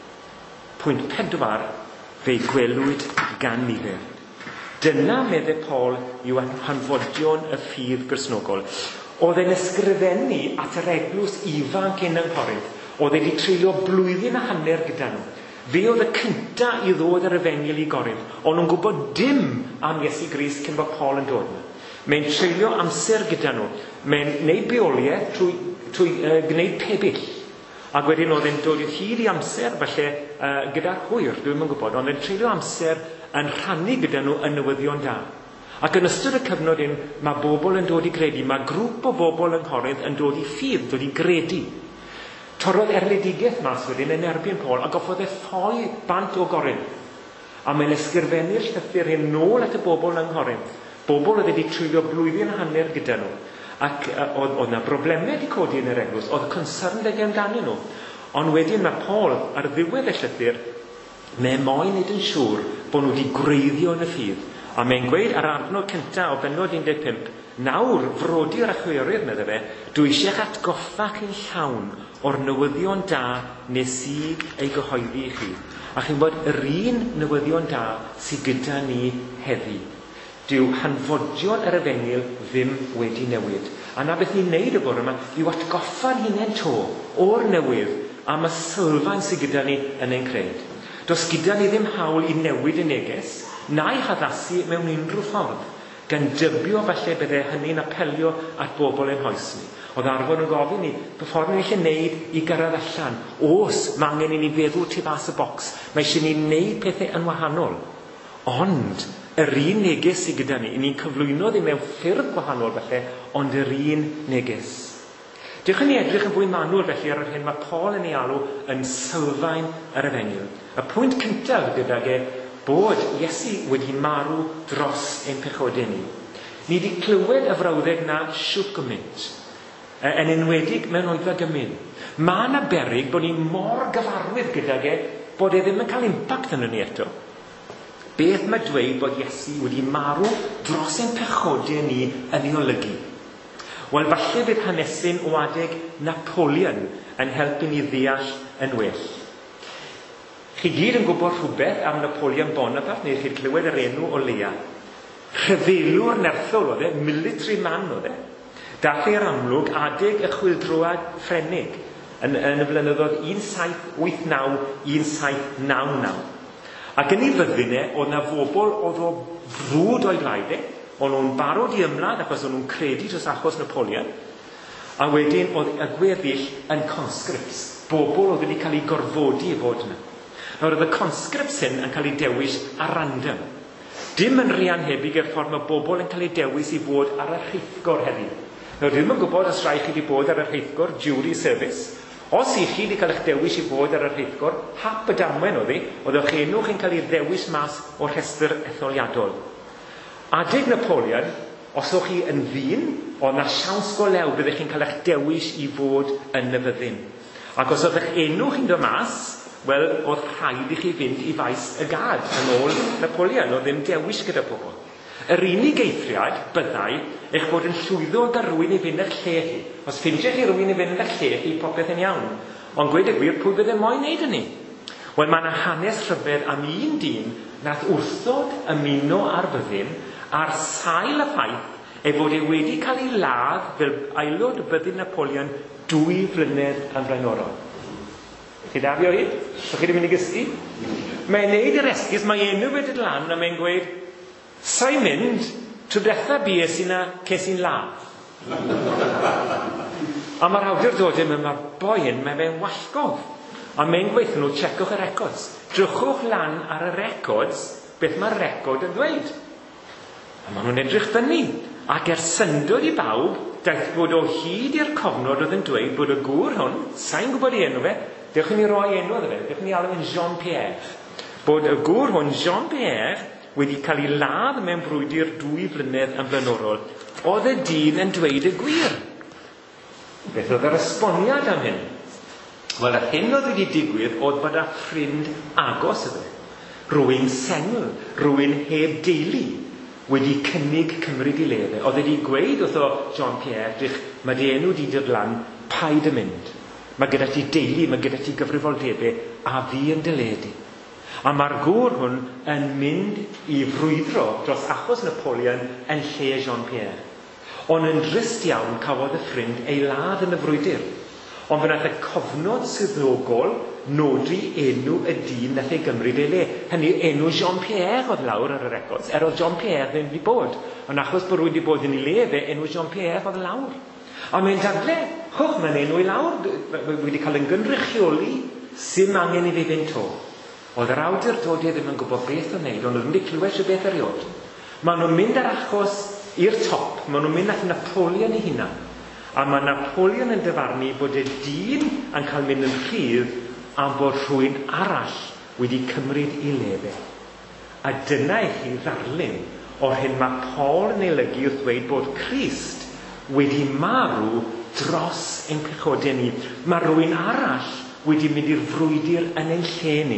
Pwynt 4. Fe gwelwyd gan nifer. Dyna, meddwl Paul, yw hanfodion y ffydd Gristnogol. Oedd e'n ysgrifennu at yr eglwys ifanc yn Corinth. Oedd e wedi treulio blwyddyn a hanner gyda nhw. Fe oedd y cynta i ddod yr Efengyl i Corinth, ond nhw'n gwybod dim am Iesu Grist cyn bod Paul yn dod yna. Mae'n treulio amser gyda nhw. Mae'n gwneud beoliaeth trwy gwneud pebyll. Ac wedyn oedd e'n dod i'r hyd i amser, felly gyda'r hwyr, dwi'n yn gwybod, ond e'n treulio amser yn rhannu gyda nhw yn newyddion da. Ac yn ystod y cyfnod hyn, mae bobl yn dod i gredu. Mae grŵp o bobl yn Corinth yn dod i ffydd, dod i gredu. Torodd erledigaeth mas wedyn yn erbyn Paul, ac offodd e ffoi bant o Corinth. A mae'n ysgrifennu'r llythyr hyn nôl at y bobl yn Corinth. Bobl oedd wedi treulio blwyddyn a hanner gyda nhw. Ac oedd yna broblemau wedi codi yn yr eglwys, oedd y concern deg amdanyn nhw. Ond wedyn mae Paul ar ddiwedd y llythyr, mae'n moyn wneud yn siŵr bod nhw wedi gwreiddio yn y ffydd. A mae'n gweud ar adnod cyntaf o bennod 15, nawr frodi'r achwiorydd, medda fe, dwi eisiau atgoffa chi'n llawn o'r newyddion da nes I ei gyhoeddi I chi. A chi'n bod yr un newyddion da sydd gyda ni heddi. Dyw hanfodion yr Efengyl ddim wedi newid. A na beth ni'n neud y bore yma yw atgoffa'n hunain to o'r newydd am y sylfaen sydd gyda ni yn ein cred. Does gyda ni ddim hawl I newid y neges, na'i haddasu mewn unrhyw ffordd, gan dybio falle bydde hynny'n apelio at bobl ein hoes ni. Oedd arfon yn gofyn ni, pe ffordd ni'n eisiau neud I gyrraedd allan. Os mae angen I ni feddwl tu fas y bocs, mae eisiau ni neud pethau yn wahanol. Ond yr un neges sydd gyda ni, ni'n cyflwyno ddim mewn ffyrdd gwahanol felly, ond yr un neges. Diolch ni edrych yn fwy manwl felly ar yr hyn mae Paul yn ei alw yn sylfaen yr Efengyl. Y pwynt cyntaf gydag bod Iesu wedi marw dros ein pechodau ni. Ni wedi clywed y frawddeg na siwt gymaint, yn enwedig mewn oedfa gymyn. Mae yna beryg bod ni mor gyfarwydd gydag bod ddim yn cael impact yn ni eto. Beth mae dweud bod Iesu wedi marw dros ein pechodau ni yn ei olygu? Wel, falle bydd hanesy'n o adeg Napoleon yn helpu ni ddeall yn well. Chi gyd yn gwybod rhywbeth am Napoleon Bonaparte, neu chi'n clywed yr enw o leia. Rhyfelwr nerthol oedd e, military man oedd e. Dath e'r amlwg adeg y chwyldroad Ffrenig yn y flynyddoedd 1789-1799. Ac yn ei fyddinau, oedd yna fobl oedd o frwd o'i blaid ond nhw'n barod I ymladd achos oedd nhw'n credu dros achos Napoleon. A wedyn oedd y gweddill yn conscripts, bobl oedd wedi cael ei gorfodi I fod yna. Nawr oedd y conscripts hyn yn cael ei dewis ar random. Dim yn rianhebyg i'r ffordd mae bobl yn cael ei dewis I fod ar y rheithgor heddi. Nawr ddim yn gwybod os rai chi wedi bod ar y rheithgor, jury service. Os I chi wedi cael eich dewis I fod ar y rheithgor, hap y damwen oedd eich enw chi'n cael ei ddewis mas o'r rhestr etholiadol. Adeg Napoleon, os o'ch chi yn ddyn, oedd na siawns go lew byddech chi'n cael eich dewis I fod yn y fyddin. Ac os oedd eich enw chi'n dod mas, wel, oedd rhaid I chi fynd I faes y gad yn ôl Napoleon, oedd ddim dewis gyda pobl. Yr unig eithriad byddai eich bod yn llwyddo gyda rhywun I fynd eich lle chi. Os ffindiech chi rhywun I fynd eich lle chi, popeth yn iawn. Ond gweud y gwir, pwy bydde moyn wneud hynny? Wel, mae yna hanes rhyfedd am un dyn nath wrthod ymuno ar fyddin ar sail y ffaith bod wedi cael ei ladd fel aelod byddin Napoleon 2 flynedd yn flaenorol. Chi dafio hyd? So chi wedi mynd I gysgu? Mae'n neud yr esgus, mae enw wedi dod lan a mae'n gweud, sa'i mynd, tro detha bues yna ces i'n ladd. A mae'r awdur dod mae'r boi hyn, mae'n wallgof. A mae'n gweithio nhw, checwch y records. Drychwch lan ar y records, beth mae'r record yn dweud. A maen nhw'n edrych fyny. Ac syndod I bawb, daeth bod o hyd i'r cofnod oedd yn dweud bod y gŵr hwn, sa'n gwybod ei enw fe, dewch i ni roi enw iddo fe, dewch i ni alw yn Jean-Pierre. Bod y gŵr hwn, Jean-Pierre, wedi cael ei ladd mewn brwydr 2 flynedd yn blaenorol, oedd y dyn yn dweud y gwir. Beth oedd yr esboniad am hyn? Wel, yr hyn oedd wedi digwydd oedd bod y ffrind agos iddo. Rwy'n sengl, rwy'n heb deulu, wedi cynnig cymryd i le fe. Oedd wedi gweud wrtho Jean-Pierre, mae dy enw di dod lan, paid y mynd. Mae gyda ti deulu, mae gyda ti gyfrifoldebau, a fi yn dyledu. A mae'r gŵr hwn yn mynd i frwydro dros achos Napoleon yn lle Jean-Pierre. Ond yn drist iawn cafodd y ffrind ei ladd yn y frwydr. Ond fe wnaeth y cofnod swyddogol nodi enw y dyn nath ei gymryd ei le. Hynny enw Jean-Pierre oedd lawr ar y records. Oedd Jean-Pierre ddim wedi bod. Ond achos bod rwy wedi bod yn ei le fe, enw Jean-Pierre oedd lawr. A mae'n dadle, chwch, mae'n enw i lawr, wedi cael yn gynrychioli, sy'n angen i fi fynd to. Oedd yr awdurdodau ddim yn gwybod beth o'n neud, ond oedd wedi clywed sy'n beth eriod. Maen nhw'n mynd ar achos i'r top, maen nhw'n mynd at Napoleon ei hunan. A mae Napoleon yn dyfarnu bod y dyn yn cael mynd yn rhydd am bod rhywun arall wedi cymryd i lefe. A dyna i chi ddarlun o'r hyn mae Paul yn eilygu wrth dweud bod Crist wedi marw dros ein pechodau ni. Mae rhywun arall wedi mynd i'r frwydr yn ein lle ni.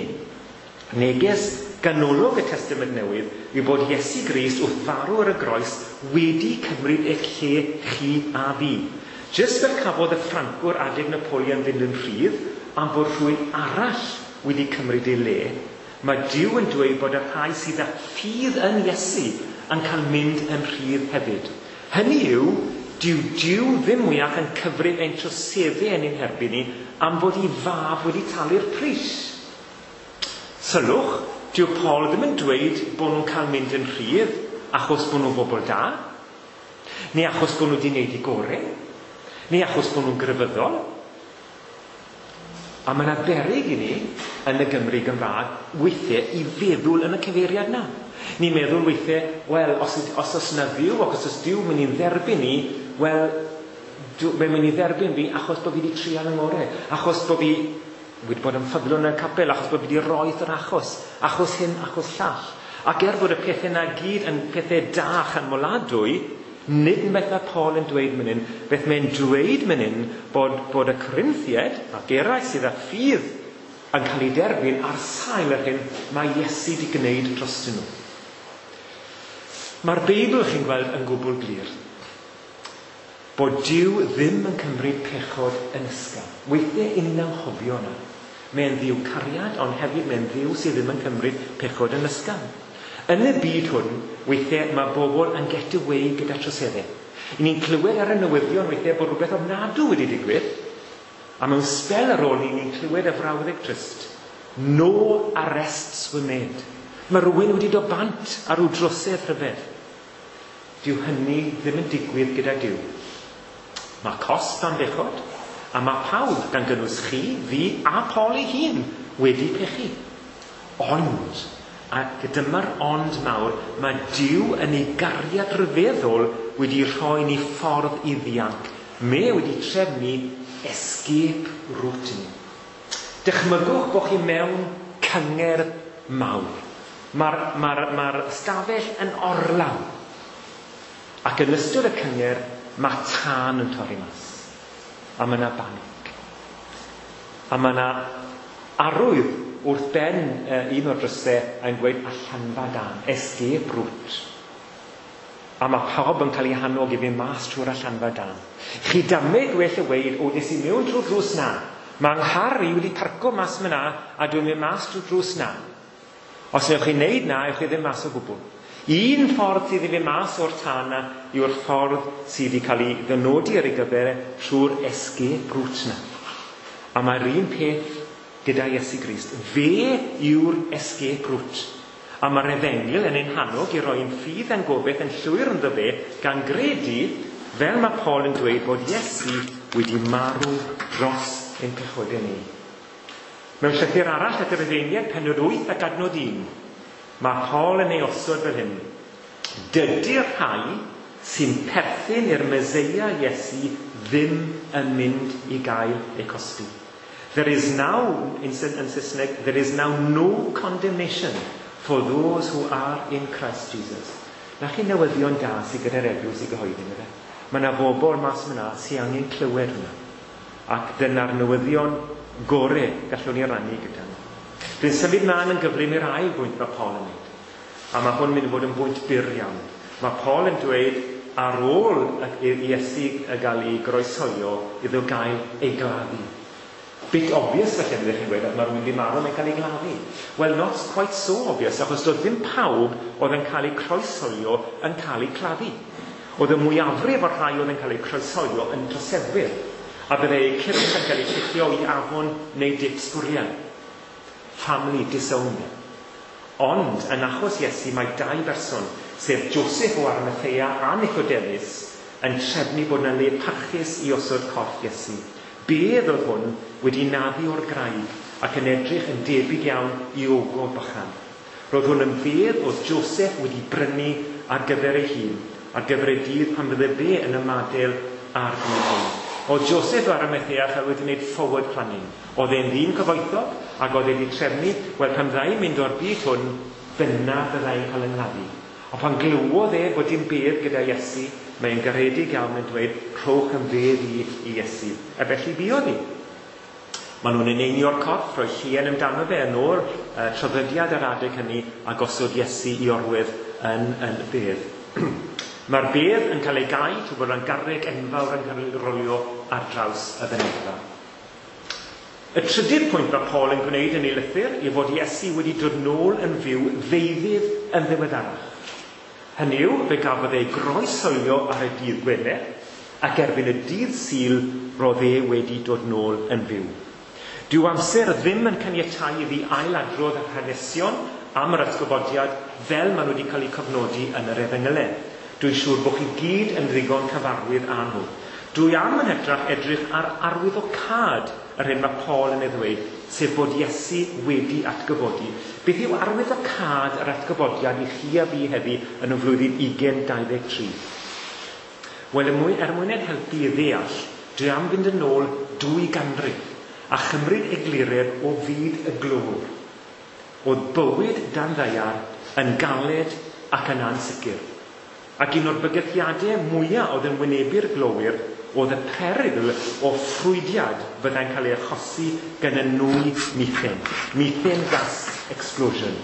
Neges ganolog y Testament Newydd yw bod Iesu Grist wrth farw ar y groes wedi cymryd eich lle chi a fi. Jyst fel cafodd y Ffrancwr adeg Napoleon fynd yn rhydd am bod rhywun arall wedi cymryd ei le, mae Duw yn dweud bod y rhai sydd â ffydd yn Iesu yn cael mynd yn rhydd hefyd. Hynny yw, Dyw ddim mwyach yn cyfrif ein troseddau yn ein herbyn ni am bod ei fab wedi talu'r pris. Sylwch, dyw Paul ddim yn dweud bod nhw'n cael mynd yn rhydd achos bod nhw'n bobl da, neu achos bod nhw wedi gwneud i gorau, neu achos bod nhw'n grefyddol. A mae'n beryg i ni yn y Gymru Gymraeg weithiau i feddwl yn y cyfeiriad na. Ni'n meddwl weithiau, wel, os oes yna ddiw, ac os oes Dyw mynd i'n dderbyn ni, wel, mae'n mynd i dderbyn fi achos bod fi wedi trial yng ngorau, achos bod fi wedi bod yn ffyddlon yn y capel, achos bod fi wedi roedd yr achos hyn, achos llall. Ac bod y pethau yna gyd yn pethau da chanmoladwy, nid yn beth mae Paul yn dweud mynd hyn, beth mae'n dweud mynd hyn bod y Corinthiaid, ac eraill sydd â ffydd yn cael ei derbyn ar sail yr hyn mae Iesu wedi gwneud drostyn nhw. Mae'r Beibl chi'n gweld yn gwbl glir bod Dyw ddim yn cymryd pechod yn ysgafn. Weithiau ni'n anghofio yna. Mae'n ddiw cariad, ond hefyd mae'n ddiw sydd ddim yn cymryd pechod yn ysgafn. Yn y byd hwn, weithiau mae bobl yn get away gyda troseddau. Ni'n clywed ar y newyddion weithiau bod rhywbeth ofnadw wedi digwydd, a mewn sbel ar ôl ni'n clywed y frawddeg trist. No arrests were made. Mae rhywun wedi dod bant ar ryw drosedd rhyfedd. Dyw hynny ddim yn digwydd gyda Dyw. Mae cost am bechod, a mae pawb gan gynnwys chi, fi a Paul ei hun wedi pechu. Ond, ac dyma'r ond mawr, mae Dyw yn ei gariad rhyfeddol wedi rhoi ni ffordd i ddianc. Me wedi trefnu escape route ni. Dychmygwch bod chi mewn cyngerdd mawr. Mae'r stafell yn orlawn. Ac yn ystod y cyngerdd, mae tân yn torri mas. A mae yna banic. A mae yna arwydd wrth ben un o'r drysau yn gweud allanfa dan, escape route. A mae pawb yn cael ei hannog i fi mas trwy'r allanfa dan. Chi dameg well y weid, o nes i mewn trwy'r drws na. Mae Nghari wedi parco mas myna a dwi'n mynd mas trwy'r drws na. Os wnewch chi wneud na, ewch chi ddim mas o gwbl. Un ffordd sydd i fi mas o'r tana yw'r ffordd sydd wedi cael ei ddynodi ar ei gyfer trwy'r escape route na. A mae'r un peth gyda Iesu Grist. Fe yw'r escape route. A mae'r Efengyl yn ein hannog i roi'n ffydd yn gobeith yn llwyr ynddo fe gan gredu, fel mae Paul yn dweud bod Iesu wedi marw dros ein pechodau ni. Mewn llythyr arall at yr Efengyl, pennod 8 ac adnod 1, mae Paul yn ei osod fel hyn. Dydy'r rhai sy'n perthyn i'r Meseia Iesu ddim yn mynd i gael eu cosbi. There is now, in Saesneg, there is now no condemnation for those who are in Christ Jesus. Na chi newyddion da sydd gyda'r eglwys i gyhoeddi fe. Mae yna bobl mas yna sy'n angen clywed hwnna. Ac dyna'r newyddion gorau gallwn ni rannu gyda nhw. Dwi'n symud mlaen yn gyflym i'r ail bwynt mae Paul yn neud. A mae hwn mynd i fod yn bwynt byr iawn. Mae Paul yn dweud ar ôl Iesu y gael ei groeshoelio iddo gael ei gladdu. Bit obvious felly ydych chi'n gweud, mae rhywun wedi marw yn cael ei gladdu. Well, not quite so obvious, achos doedd ddim pawb oedd yn cael ei croeshoelio yn cael ei claddu. Oedd y mwyafrif o'r rhai oedd yn cael ei croeshoelio yn drosefwyr, a bydde eu cyrch yn cael ei llithio i afon neu dipsbwriel. Family disowned. Ond, yn achos Iesu, mae dau berson, sef Joseph o Arimathea a Nicodemus, yn trefnu bod yna le parchus i osod corff Iesu. Bedd oedd hwn wedi naddu o'r graig ac yn edrych yn debyg iawn i ogo bychan. Roedd hwn yn bedd oedd Joseph wedi brynu ar gyfer ei hun, ar gyfer ei dydd pan bydde be yn ymadael ar byd hwn. Oedd Joseph ar Arimathea chael wedi gwneud forward planning. Oedd e'n ddyn cyfoethog ac oedd wedi trefnu, wel pan ddau mynd o'r byd hwn, byna byddai'n cael yng ngladdu. Ond pan glywodd bod dim bedd gyda Iesu, mae'n garedig iawn yn dweud, rhowch yn fedd i Iesu. A felly buodd hi. Maen nhw'n eneinio'r corff, rhoi llun amdano fe yn ôl traddodiad yr adeg hynny a gosod Iesu i orwedd yn bedd. Mae'r bedd yn cael ei gau trwy bod yn garreg enfawr yn cael ei rolio ar draws y fynedfa. Y trydydd pwynt mae Paul yn gwneud yn ei lythyr i fod Iesu wedi dod nôl yn fyw ddeuddydd yn ddiweddarach. Hynny yw, fe gafodd ei groeshoelio ar y dydd Gwener, ac erbyn y dydd Sul roedd wedi dod nôl yn fyw. Dyw amser ddim yn caniatáu iddi ailadrodd yr hanesion am yr atgyfodiad fel maen nhw wedi cael eu cofnodi yn yr Efengylau. Dwi'n siŵr bod chi gyd yn ddigon cyfarwydd â nhw. Dwi am yn edrych ar arwyddocad yr hyn mae Paul yn ei ddweud, sef bod Iesu wedi atgyfodi. Beth yw arwyddocad yr atgyfodiad i chi a fi heddi yn y flwyddyn 2023? Wel, mwyn helpu i ddeall, dwi am fynd yn ôl 2 ganrif a chymryd eglured o fyd y glôr. Oedd bywyd dan ddaiar yn galed ac yn ansicr. Ac un o'r bygythiadau mwyaf oedd yn wynebu'r glowyr oedd y perygl o ffrwydiad fyddai'n cael ei achosi gan y nwy methane gas explosion.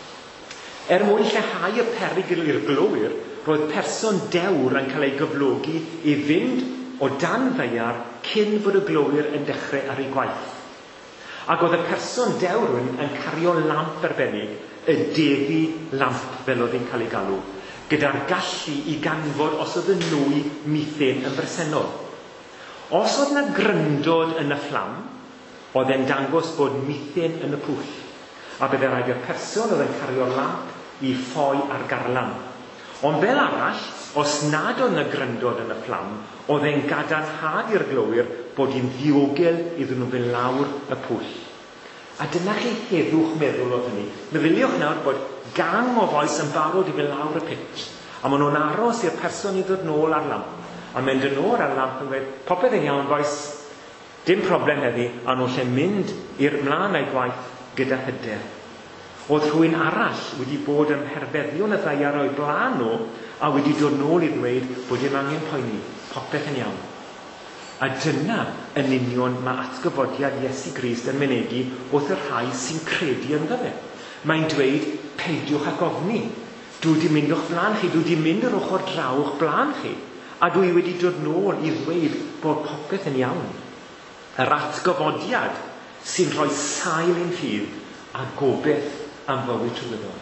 Mwyn lleihau y perygl i'r glowyr, roedd person dewr yn cael ei gyflogi i fynd o dan ddaiar cyn bod y glowyr yn dechrau ar ei gwaith. Ac oedd y person dewr yn cario lamp arbennig, y defi lamp fel oedd hi'n cael ei galw, gyda'r gallu i ganfod os oedd y nwy methane yn bresennol. Os oedd yna gryndod yn y fflam, oedd e'n dangos bod methane yn y pwll, a bydde rhaid i'r person oedd yn cario'r lamp i ffoi ar garlam. Ond fel arall, os nad oedd yna gryndod yn y fflam, oedd e'n gadarnhad i'r glowyr bod hi'n ddiogel iddyn nhw fynd lawr y pwll. A dyna chi heddwch meddwl o hynny. Meddyliwch nawr bod gang o fois yn barod i fynd lawr y pit, a maen nhw'n aros i'r person i ddod nôl ar lamp. A mynd yn ôl ar lamp yn dweud, popeth yn iawn boes, dim problem heddi, a nhw'n lle mynd i'r mlaen a'i gwaith gyda hyder. Oedd rhywun arall wedi bod yn herbeddion y ddaiar o'i blaen nhw a wedi dod nôl i ddweud bod dim angen poeni, popeth yn iawn. A dyna yn union mae atgyfodiad Iesu Grist yn mynegu wrth y rhai sy'n credu ynddo fe. Mae'n dweud, peidiwch ag ofni. Dwi wedi mynd o'ch blaen chi, dwi wedi mynd yr ochr draw o'ch blaen chi, a dwi wedi dod nôl i ddweud bod popeth yn iawn. Yr atgyfodiad sy'n rhoi sail i'n ffydd a gobeith am fywyd trwyddol.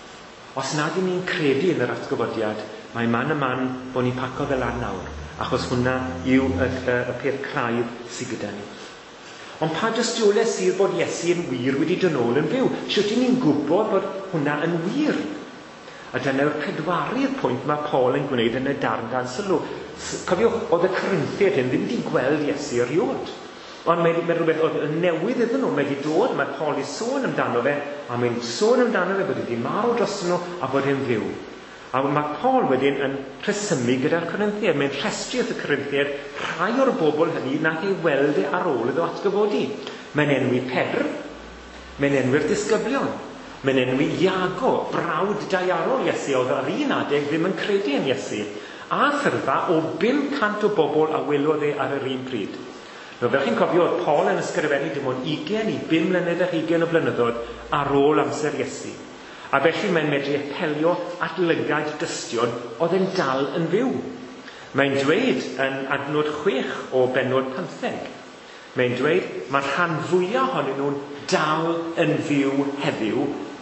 Os nad ni'n credu yn yr atgyfodiad, mae man y man bod ni'n paco fel ar nawr, achos hwnna yw y peth craidd sydd gyda ni. Ond pa dystiolaeth sydd bod Iesu yn wir wedi dod nôl yn fyw? Sut ni'n gwybod bod hwnna yn wir? A dyna'r pedwarydd pwynt mae Paul yn gwneud yn y darn dan sylw. Cofiwch, oedd y Corinthiaid hyn ddim wedi gweld Iesu erioed. Ond mae rhywbeth oedd yn newydd iddyn nhw. Mae wedi dod, mae Paul i sôn amdano fe, a mae'n sôn amdano fe bod wedi marw dros nhw a bod e'n fyw. A mae Paul wedyn yn rhesymu gyda'r Corinthiaid. Mae'n rhestru y Corinthiaid rhai o'r bobl hynny nac ei weld ar ôl iddo atgyfodi. Mae'n enwi Pedr, mae'n enwi'r disgyblion, mae'n enwi Iago, brawd daiarol Iesu, oedd ar un adeg ddim yn credu yn Iesu, a thyrfa o 500 o bobl a welodd ar yr un pryd. Fel chi'n cofio, oedd Paul yn ysgrifennu dim ond 20 i 5 mlynedd a 20 o blynyddoedd ar ôl amser Iesu. A felly mae'n medru apelio at lygaid dystion oedd yn dal yn fyw. Mae'n dweud yn adnod 6 o bennod 15. Mae'n dweud mae'r rhan fwyaf ohonyn nhw'n dal yn fyw heddiw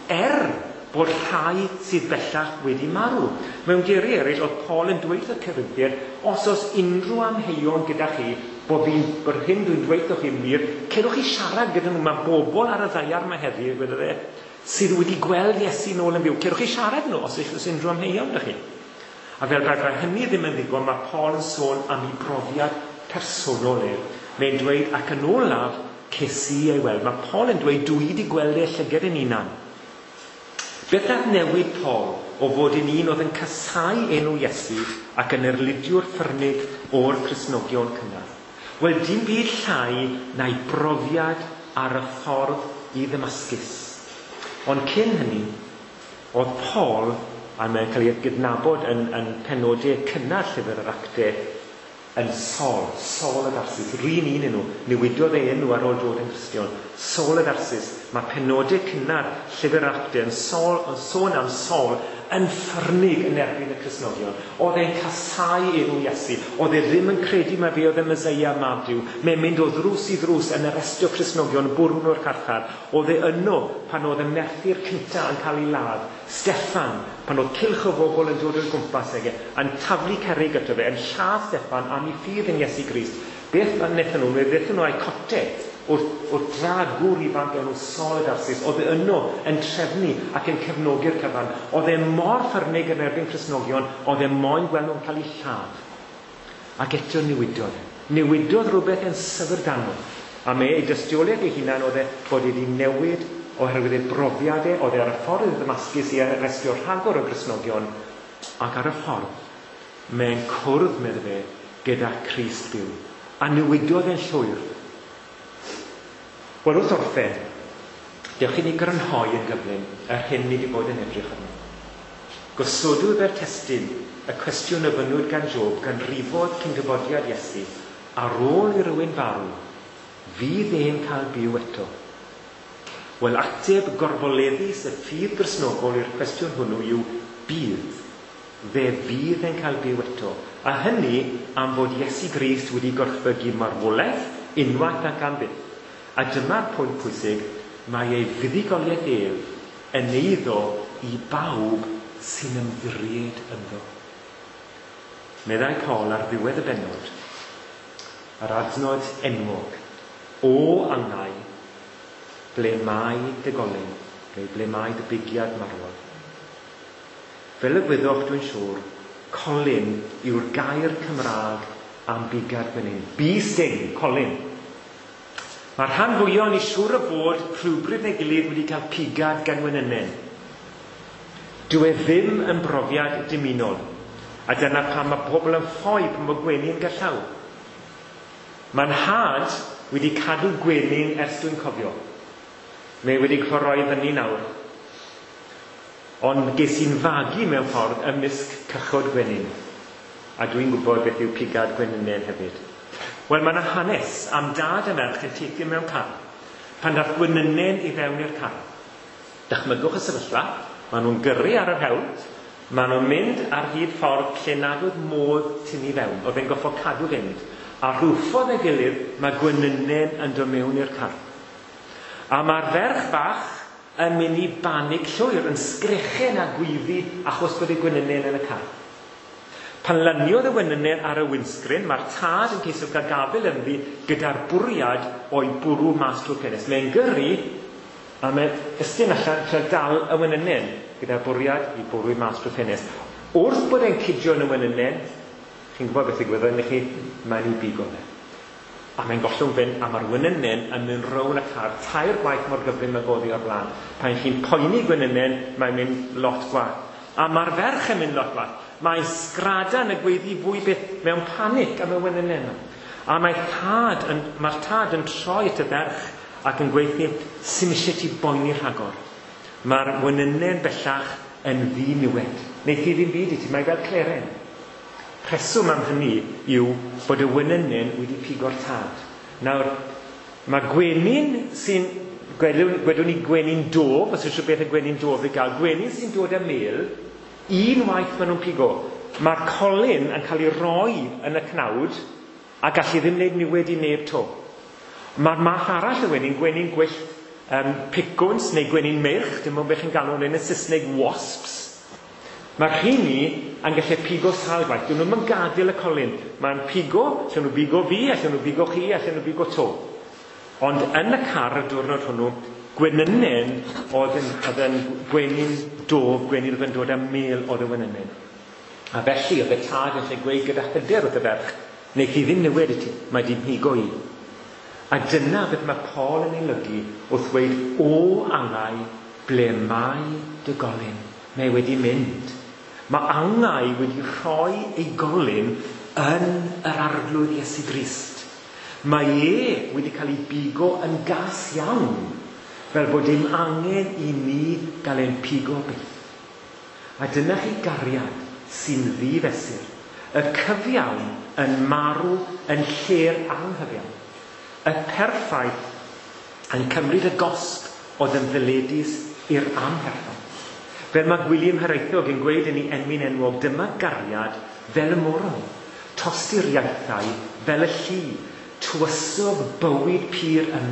bod rhai sydd bellach wedi marw. Mewn geiriau eraill, oedd Paul yn dweud y Corinthiaid, os oes unrhyw amheuon gyda chi, bod hyn dwi'n dweud o chi'n wir, cerwch chi siarad gyda nhw. Mae bobl ar y ddaiar mae heddiw, sydd wedi gweld Iesu nôl yn fyw. Cerwch chi siarad nhw os oes unrhyw amheuon gyda chi. A fel rhaid hynny ddim yn ddigon, mae Paul yn sôn am ei brofiad personol e. Mae'n dweud, ac yn olaf, ces I ei weld. Mae Paul yn dweud, dwi wedi gweld ei llygad yn unan. Beth nath newid Paul o fod yn un oedd yn casau enw Iesu ac yn erlidiwr ffyrnig o'r Cristnogion cynnar? Wel, dim byd llai na'i brofiad ar y ffordd i Ddamascus. Ond cyn hynny, oedd Paul, a mae'n cael ei gydnabod yn penodau cynnar llyfr yr Actau, yn Saul y Darsus. Ryn un enw, newidiodd ei enw ar ôl dod yn Gristion. Saul y Darsus. Mae penodau cynnar llyfr yr Actau yn sôn am Saul yn ffyrnig yn erbyn y Cristnogion. Oedd e'n casau enw Iesu. Oedd e ddim yn credu mae fe oedd y Meseia mab Duw. Mae'n mynd o ddrws i ddrws yn arestio Cristnogion, bwrwn o'r carchar. Oedd e yno pan oedd y merthyr cyntaf yn cael ei ladd, Steffan, pan oedd cylch o bobl yn dod o'r gwmpas ag yn taflu cerrig ato fe, yn lladd Steffan am ei ffydd yn Iesu Grist. Beth wnaethon nhw? Wnaethon nhw a'i cotet o'r dragwr ifanc enw Saul y Darsus. Oedd e yno yn trefnu ac yn cefnogi'r cyfan. Oedd e mor ffyrnig yn erbyn Cristnogion, oedd e moyn gweld nhw'n cael ei lladd. Ac eto newidiodd. Newidiodd rhywbeth yn syfrdanol. A me ei dystiolaeth ei hunan oedd e bod e wedi newid oherwydd ei brofiadau, oedd e ar y ffordd i Ddamascus i arestio rhagor o Cristnogion, ac ar y ffordd mae'n cwrdd medde fe gyda Crist byw. A newidiodd e'n llwyr. Wel, wrth orffen, dewch i ni grynhoi yn gyflym yr hyn ni wedi bod yn edrych arno. Gosodwyd fer testun y cwestiwn y fynwyd gan Job gan rifod cyn dyfodiad Iesu, ar ôl i rywun farw, fydd e'n cael byw eto. Wel, ateb gorfoleddus y ffydd grisnogol i'r cwestiwn hwnnw yw bydd. Fe fydd e'n cael byw eto. A hynny am fod Iesu Grist wedi gorchfygu marwolaeth, unwaith ac am byth. A dyma'r pwynt pwysig, mae ei fuddugoliaeth ef yn eiddo i bawb sy'n ymddiried ynddo. Meddai Paul ar ddiwedd y bennod, yr adnod enwog, o angau, ble mae dy golyn, ble mae dy bugiad marwol. Fel y gwyddwch dwi'n siŵr, colyn yw'r gair Cymraeg am bugiad gwenyn. Bee sting, colyn. Mae'r rhan fwyaf ni siŵr o bod rhywbryd neu gilydd wedi cael pigad gan wenynnen. Dyw e ddim yn brofiad dymunol, a dyna pam mae pobl yn ffoi pan mae gweny'n gerllaw. Mae'n had wedi cadw gwenyn ers dwi'n cofio. Mae wedi cloroi fyny nawr. Ond ges i'n fagu mewn ffordd ymysg cychod gwenyn. A dwi'n gwybod beth yw pigad gwenynnen hefyd. Wel, mae yna hanes am dad a merch yn teithio mewn car. Pan dath gwenynnen i fewn i'r car. Dychmygwch y sefyllfa, maen nhw'n gyrru ar yr hewd, maen nhw'n mynd ar hyd ffordd lle nad oedd modd tynnu fewn, oedd e'n goffo cadw fynd. A rhwffodd ei gilydd, mae gwenynnen yn dod mewn i'r car. A mae'r ferch bach yn mynd i banig llwyr, yn sgrechen a gwyddi achos bod ei gwenynnen yn y car. Pan lyniodd y wenynnen ar y winsgrin, mae'r tad yn ceisio cael gafel ynddi gyda'r bwriad o'i bwrw mas drwy'r ffenest. Mae'n gyrru, a mae'n ystyn allan trwy dal y wenynnen gyda'r bwriad i bwrw mas drwy'r ffenest. Wrth bod e'n cydio yn y wenynnen, chi'n gwybod beth ddigwyddodd yn chi, mae'n i'w bigo fe. A mae'n gollwng fynd, a mae'r wenynnen yn mynd rown y car, tair gwaith mor gyflym y goddi o'r blaen. Pan chi'n poeni gwenynnen, mae'n mynd lot gwaith. A mae'r ferch yn mynd lot gwaith. Mae'n sgradan y gweiddi fwy byth mewn panic am y wenynnen. A mae'r tad yn troi at y ferch ac yn gweithio sy'n eisiau ti boeni rhagor. Mae'r wenynnau'n bellach yn ddiniwed. Neu chi ddim byd i ti, mae fel cleren. Rheswm am hynny yw bod y wenynnau wedi pigo'r tad. Nawr, mae gwenyn sy'n, gwedwn ni gwenyn dof, os yw'n beth y gwenyn dof i gael, gwenyn sy'n dod â mêl, unwaith maen nhw'n pigo. Mae'r colyn yn cael ei roi yn y cnawd a gallu ddim wneud niwed i neb to. Mae'r math arall y gwenyn gwyllt picwns neu gwenyn meirch, dim ond beth chi'n galw yn y Saesneg wasps. Mae'r rheini yn gallu pigo sawl gwaith. Dyn nhw'n mynd gadael y colyn. Mae'n pigo, allan nhw bigo fi, allan nhw bigo chi, allan nhw bigo to. Ond yn y car y diwrnod hwnnw, gwenynnen oedd yn gwenyn dof, gwenyn oedd yn dod â mêl oedd y wenynnen. A felly oedd y tad yn lle gweud gyda hyder wrth y ferch, neu chi ddim newid i ti, mae di migo i. A dyna beth mae Paul yn ei lygu wrth dweud o angau ble mae dy golyn. Mae wedi mynd. Mae angau wedi rhoi ei golyn yn yr arglwydd Iesu Grist. Mae wedi cael ei bigo yn gas iawn, fel bod dim angen i ni gael ein pigo byth. A dyna chi gariad sy'n ddifesur. Y cyfiawn yn marw yn lle'r anghyfiawn. Y perffaith yn cymryd y gosb oedd yn ddyledus i'r amherffaith. Fel mae William Hiraethog yn gweud yn ei enwi'n enwog, dyma gariad fel y moron, tosturiaethau fel y llu, tywysog bywyd pur yn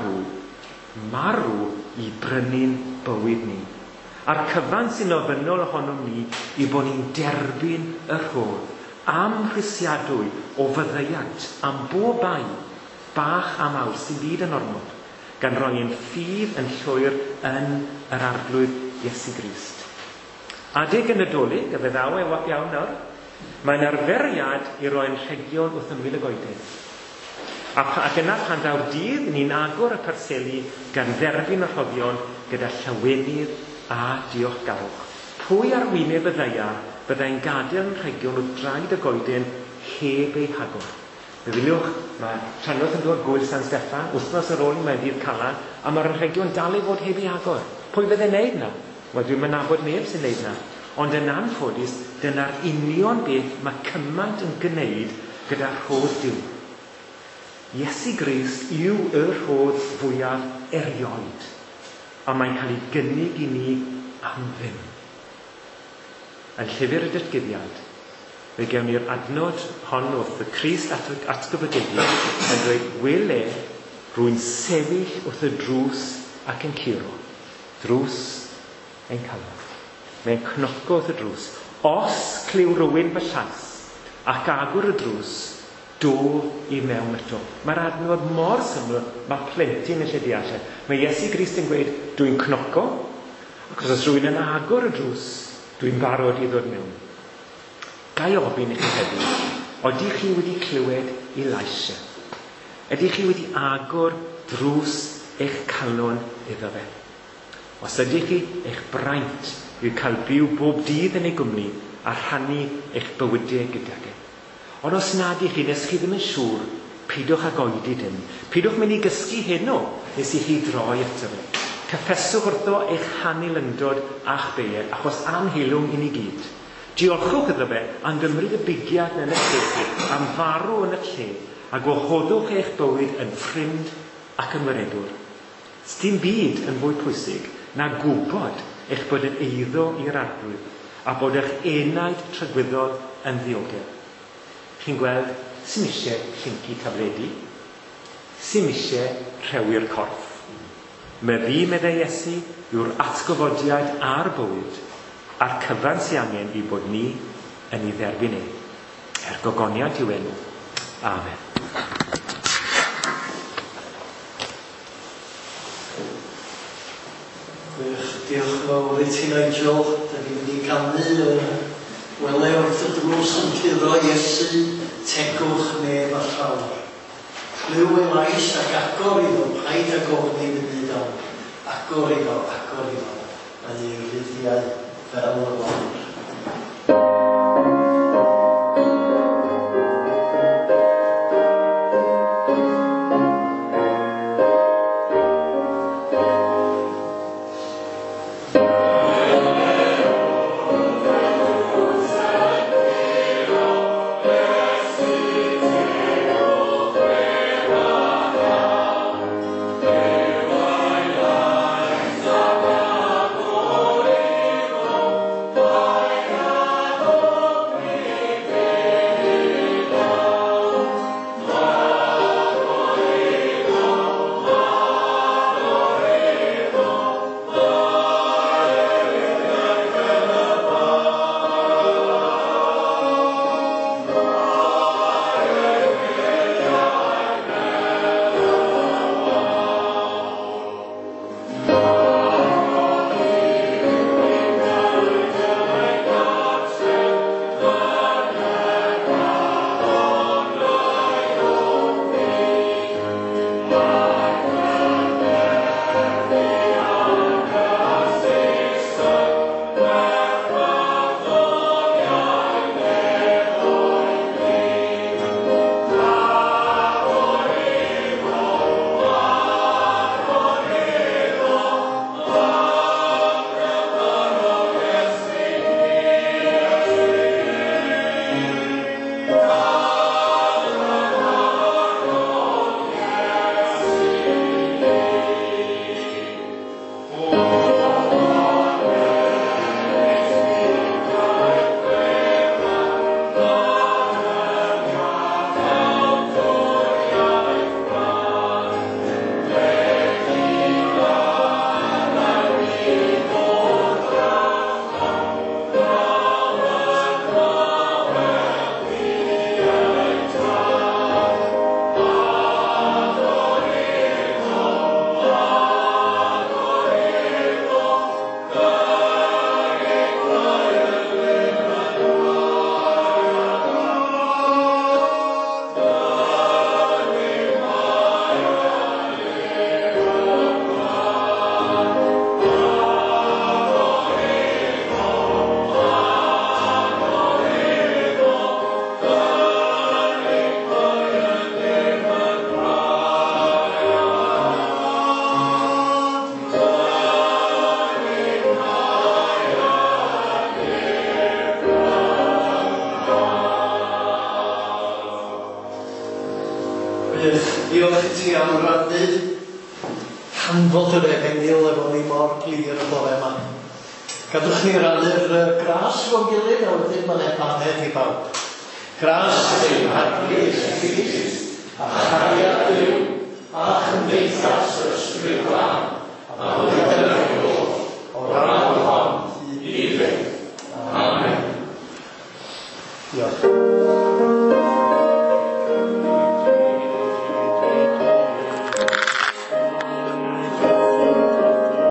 marw i brynu'n bywyd ni. A'r cyfan sy'n ofynnol ohonom ni i bod ni'n derbyn y rhodd am rhysiadwy o fyddeiant am bob bai, bach a mawr sy'n byd yn ormod, gan roi ein ffydd yn llwyr yn yr arglwydd Iesu Grist. Adeg yn Nadolig, y fyddaw iawn nawr, mae'n arferiad i roi'n rhegion wrth ymwyl y goeden. Ac yna pan dawr dydd, ni'n agor y perseli gan dderbyn y rhoddion gyda llawenydd a diolchgarwch. Pwy ar wyneb y ddeia byddai'n gadael yn rhegion wrth draed y goeden heb ei hagor. Meddyliwch, mae Tranwth yn dod Gwyl San Steffan, wythnos ar ôl i Medydd Calan, a mae'r rhegion dal i fod heb ei agor. Pwy fyddai'n neud na? Wel, dwi'n mynd nabod neb sy'n neud na. Ond yn anffodus, dyna'r union beth mae cymaint yn gwneud gyda rhodd Duw. Iesu Grist yw y rhodd fwyaf erioed, a mae'n cael ei gynnig i ni am ddim. Yn llyfr y Datguddiad, fe gewn ni'r adnod hon wrth y Crist atgyfodedig yn dweud, wele rwy'n sefyll wrth y drws ac yn curo. Drws ein calon. Mae'n cnoco wrth y drws. Os cliw rywun fy llais ac agor y drws, do i mewn eto. Mae'r adnod mor syml, mae plentyn yn lle deall. Mae Iesu Grist yn gweud, dwi'n cnoco, ac os rwy'n yn agor y drws, dwi'n barod i ddod mewn. Gai ofyn i chi heddiw, ydych chi wedi clywed i lais? Ydych chi wedi agor drws eich calon iddo fe? Os ydych chi eich braint i'w cael byw bob dydd yn ei gwmni a rhannu eich bywydau gyda chi. Ond os nad ych chi, nes chi ddim yn siŵr, peidwch ag oedi dim. Peidwch mynd i gysgu heno nes i chi droi eto fe. Cyffeswch wrtho eich hanil yndod a'ch beir, achos anhilwng i ni gyd. Diolchwch iddo fe am gymryd y bugiad yn y lle, am farw yn y lle, a gwahoddwch eich bywyd yn ffrind ac yn wyredwr. Sdim byd yn fwy pwysig na gwybod eich bod yn eiddo i'r arglwydd a bod eich enaid trygwyddol yn ddiogel. Chi'n gweld, sy'n eisiau llyncu tafledu, sy'n eisiau rhewi'r corff. Meddai Iesu yw'r atgyfodiad a'r bywyd, a'r cyfan sy'n angen i bod ni yn ei dderbyn ei. Gogoniad yw enw. Amen. Diolch fawr i ti, Nigel. Da ni wedi ganu wele wrth y drws yn cuddo Iesu, tegwch neb a llawr. Clyw ei lais ac agor iddo, paid agor neb yn byd am. Agor iddo. Yn ei ryddiau fel y wawr. diolch i ti am rannu hanfod yr Efengyl efo ni mor glir y bore yma. Gadwch ni rannu'r gras fo'n gilydd a wedyn mae'n ebanedd i bawb. Gras yw Arglwys Crist, a chariad yw, a chymdeithas yr ysbryd glân, a hwnnw o ran hon i fynd. Amen. Diolch.